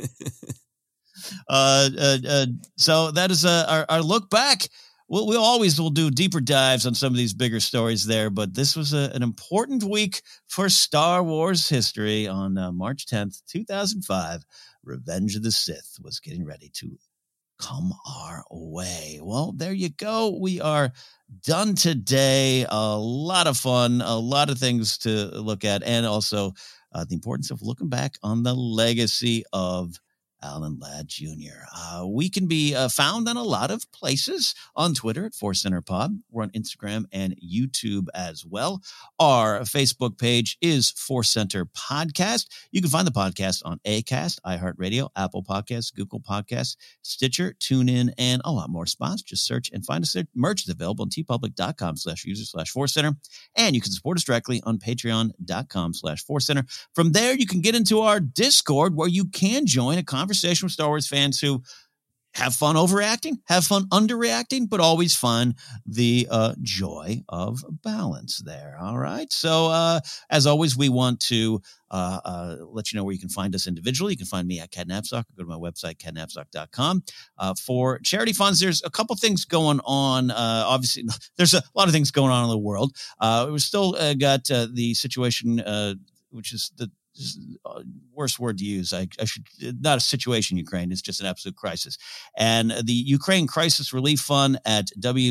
so that is our look back. We always will do deeper dives on some of these bigger stories there, but this was an important week for Star Wars history. On March 10th, 2005, Revenge of the Sith was getting ready to come our way. Well, there you go. We are done today. A lot of fun, a lot of things to look at, and also the importance of looking back on the legacy of Alan Ladd Jr. We can be found on a lot of places. On Twitter at Force Center Pod. We're on Instagram and YouTube as well. Our Facebook page is Force Center Podcast. You can find the podcast on Acast, iHeartRadio, Apple Podcasts, Google Podcasts, Stitcher, TuneIn, and a lot more spots. Just search and find us there. Merch is available on tpublic.com/user/Force Center. And you can support us directly on patreon.com/Force Center. From there, you can get into our Discord where you can join a conversation with Star Wars fans who have fun overreacting, have fun underreacting, but always find the joy of balance there. All right. So as always, we want to let you know where you can find us individually. You can find me at Ken Napzok. Go to my website, kennapzok.com. For charity funds, there's a couple things going on. Obviously, there's a lot of things going on in the world. We've still got the situation, which is the worst word to use. I should not a situation, Ukraine. It's just an absolute crisis. And the Ukraine Crisis Relief Fund at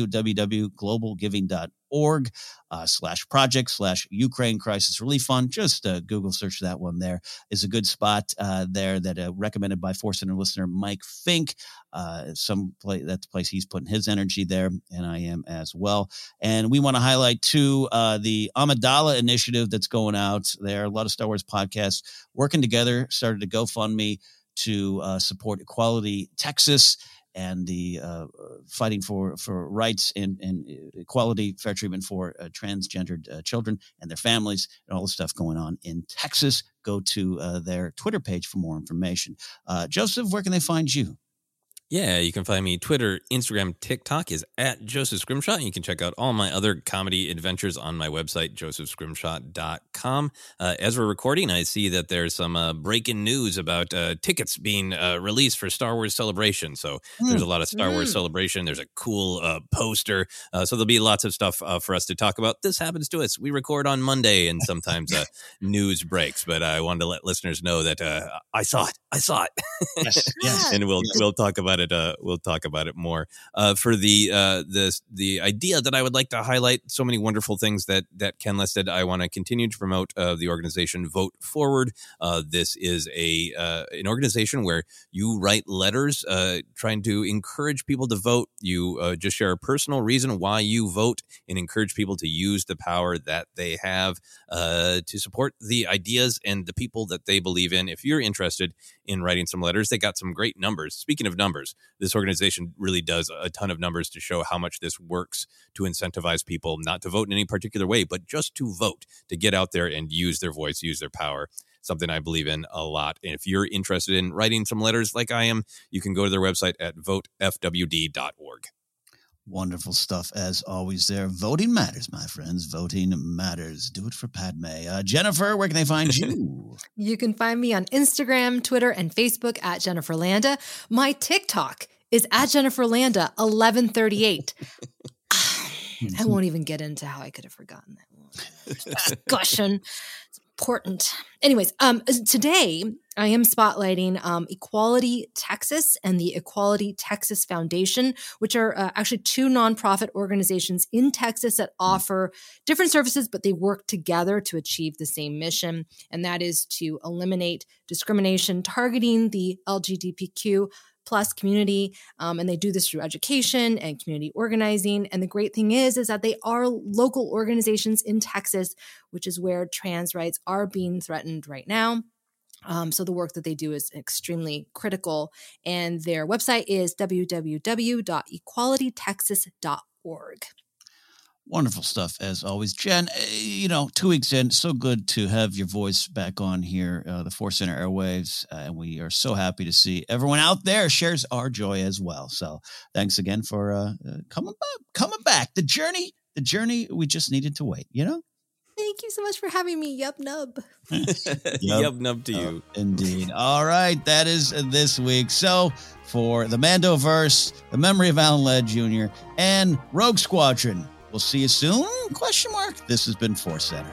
www.globalgiving.org /project/Ukraine Crisis Relief Fund. Just Google search that one. There is a good spot there that recommended by Force Center listener Mike Fink. That's the place he's putting his energy there, and I am as well. And we want to highlight too the Amidala initiative that's going out there. A lot of Star Wars podcasts working together started a GoFundMe to support Equality Texas and the fighting for rights and equality, fair treatment for transgendered children and their families, and all the stuff going on in Texas. Go to their Twitter page for more information. Joseph, where can they find you? Yeah, you can find me Twitter, Instagram, TikTok is at Joseph Scrimshot. And you can check out all my other comedy adventures on my website, josephscrimshot.com. As we're recording, I see that there's some breaking news about tickets being released for Star Wars Celebration. So there's a lot of Star Wars Celebration. There's a cool poster. So there'll be lots of stuff for us to talk about. This happens to us. We record on Monday, and sometimes news breaks. But I wanted to let listeners know that I saw it. Yes. And we'll talk about it. We'll talk about it more. For the idea that I would like to highlight, so many wonderful things that Ken listed. I want to continue to promote the organization Vote Forward. This is an organization where you write letters trying to encourage people to vote. You just share a personal reason why you vote and encourage people to use the power that they have to support the ideas and the people that they believe in. If you're interested in writing some letters, they got some great numbers. Speaking of numbers, this organization really does a ton of numbers to show how much this works to incentivize people not to vote in any particular way, but just to vote, to get out there and use their voice, use their power. Something I believe in a lot. And if you're interested in writing some letters like I am, you can go to their website at votefwd.org. Wonderful stuff as always there. Voting matters, my friends. Voting matters. Do it for Padme. Jennifer, where can they find you? You can find me on Instagram, Twitter, and Facebook at Jennifer Landa. My TikTok is at Jennifer Landa 1138. I won't even get into how I could have forgotten that one. Discussion. It's important. Anyways, today I am spotlighting Equality Texas and the Equality Texas Foundation, which are actually two nonprofit organizations in Texas that offer different services, but they work together to achieve the same mission, and that is to eliminate discrimination targeting the LGBTQ plus community, and they do this through education and community organizing. And the great thing is that they are local organizations in Texas, which is where trans rights are being threatened right now. So the work that they do is extremely critical. And their website is www.equalitytexas.org. Wonderful stuff, as always. Jen, 2 weeks in, so good to have your voice back on here, the Force Center airwaves, and we are so happy to see everyone out there shares our joy as well. So thanks again for coming back. The journey, we just needed to wait, Thank you so much for having me, Yup Nub. Yup Nub to you. Indeed. All right, that is this week. So for the Mandoverse, the memory of Alan Ladd Jr., and Rogue Squadron, we'll see you soon? ? This has been Force Center.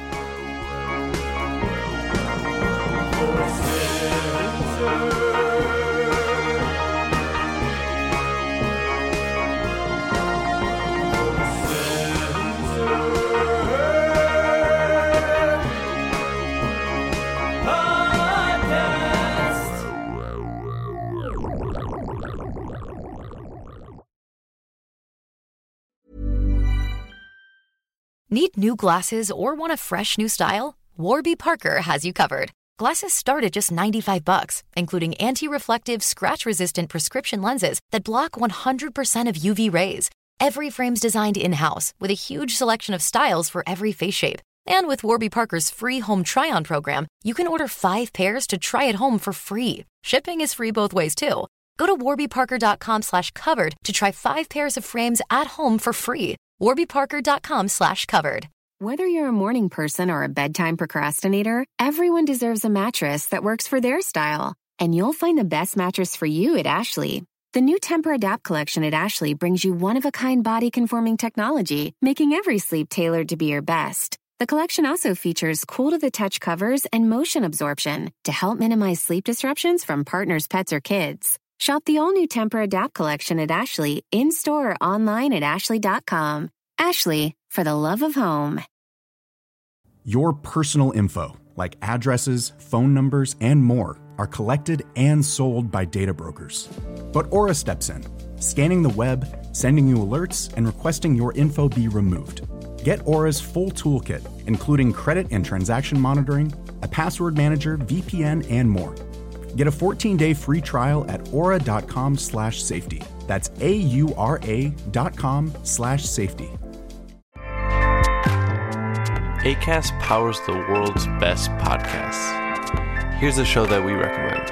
Need new glasses or want a fresh new style? Warby Parker has you covered. Glasses start at just $95, including anti-reflective, scratch-resistant prescription lenses that block 100% of UV rays. Every frame's designed in-house with a huge selection of styles for every face shape. And with Warby Parker's free home try-on program, you can order 5 pairs to try at home for free. Shipping is free both ways, too. Go to warbyparker.com/covered to try 5 pairs of frames at home for free. warbyparker.com/covered. Whether you're a morning person or a bedtime procrastinator, everyone deserves a mattress that works for their style. And you'll find the best mattress for you at Ashley. The new Tempur-Adapt collection at Ashley brings you one-of-a-kind body-conforming technology, making every sleep tailored to be your best. The collection also features cool-to-the-touch covers and motion absorption to help minimize sleep disruptions from partners, pets, or kids. Shop the all-new Tempur-Adapt collection at Ashley, in-store or online at ashley.com. Ashley, for the love of home. Your personal info, like addresses, phone numbers, and more, are collected and sold by data brokers. But Aura steps in, scanning the web, sending you alerts, and requesting your info be removed. Get Aura's full toolkit, including credit and transaction monitoring, a password manager, VPN, and more. Get a 14-day free trial at aura.com/safety. That's AURA.com/safety. Acast powers the world's best podcasts. Here's a show that we recommend.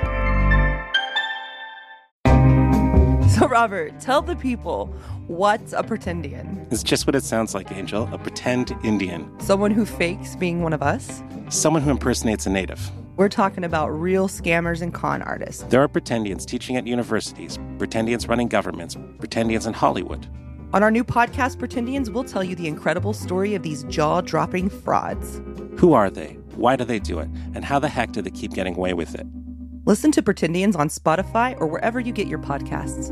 So, Robert, tell the people, what's a pretendian? It's just what it sounds like, Angel. A pretend Indian. Someone who fakes being one of us? Someone who impersonates a native. We're talking about real scammers and con artists. There are pretendians teaching at universities, pretendians running governments, pretendians in Hollywood. On our new podcast, Pretendians, we'll tell you the incredible story of these jaw-dropping frauds. Who are they? Why do they do it? And how the heck do they keep getting away with it? Listen to Pretendians on Spotify or wherever you get your podcasts.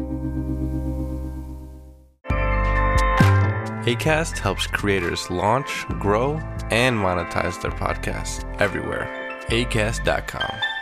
Acast helps creators launch, grow, and monetize their podcasts everywhere. Acast.com.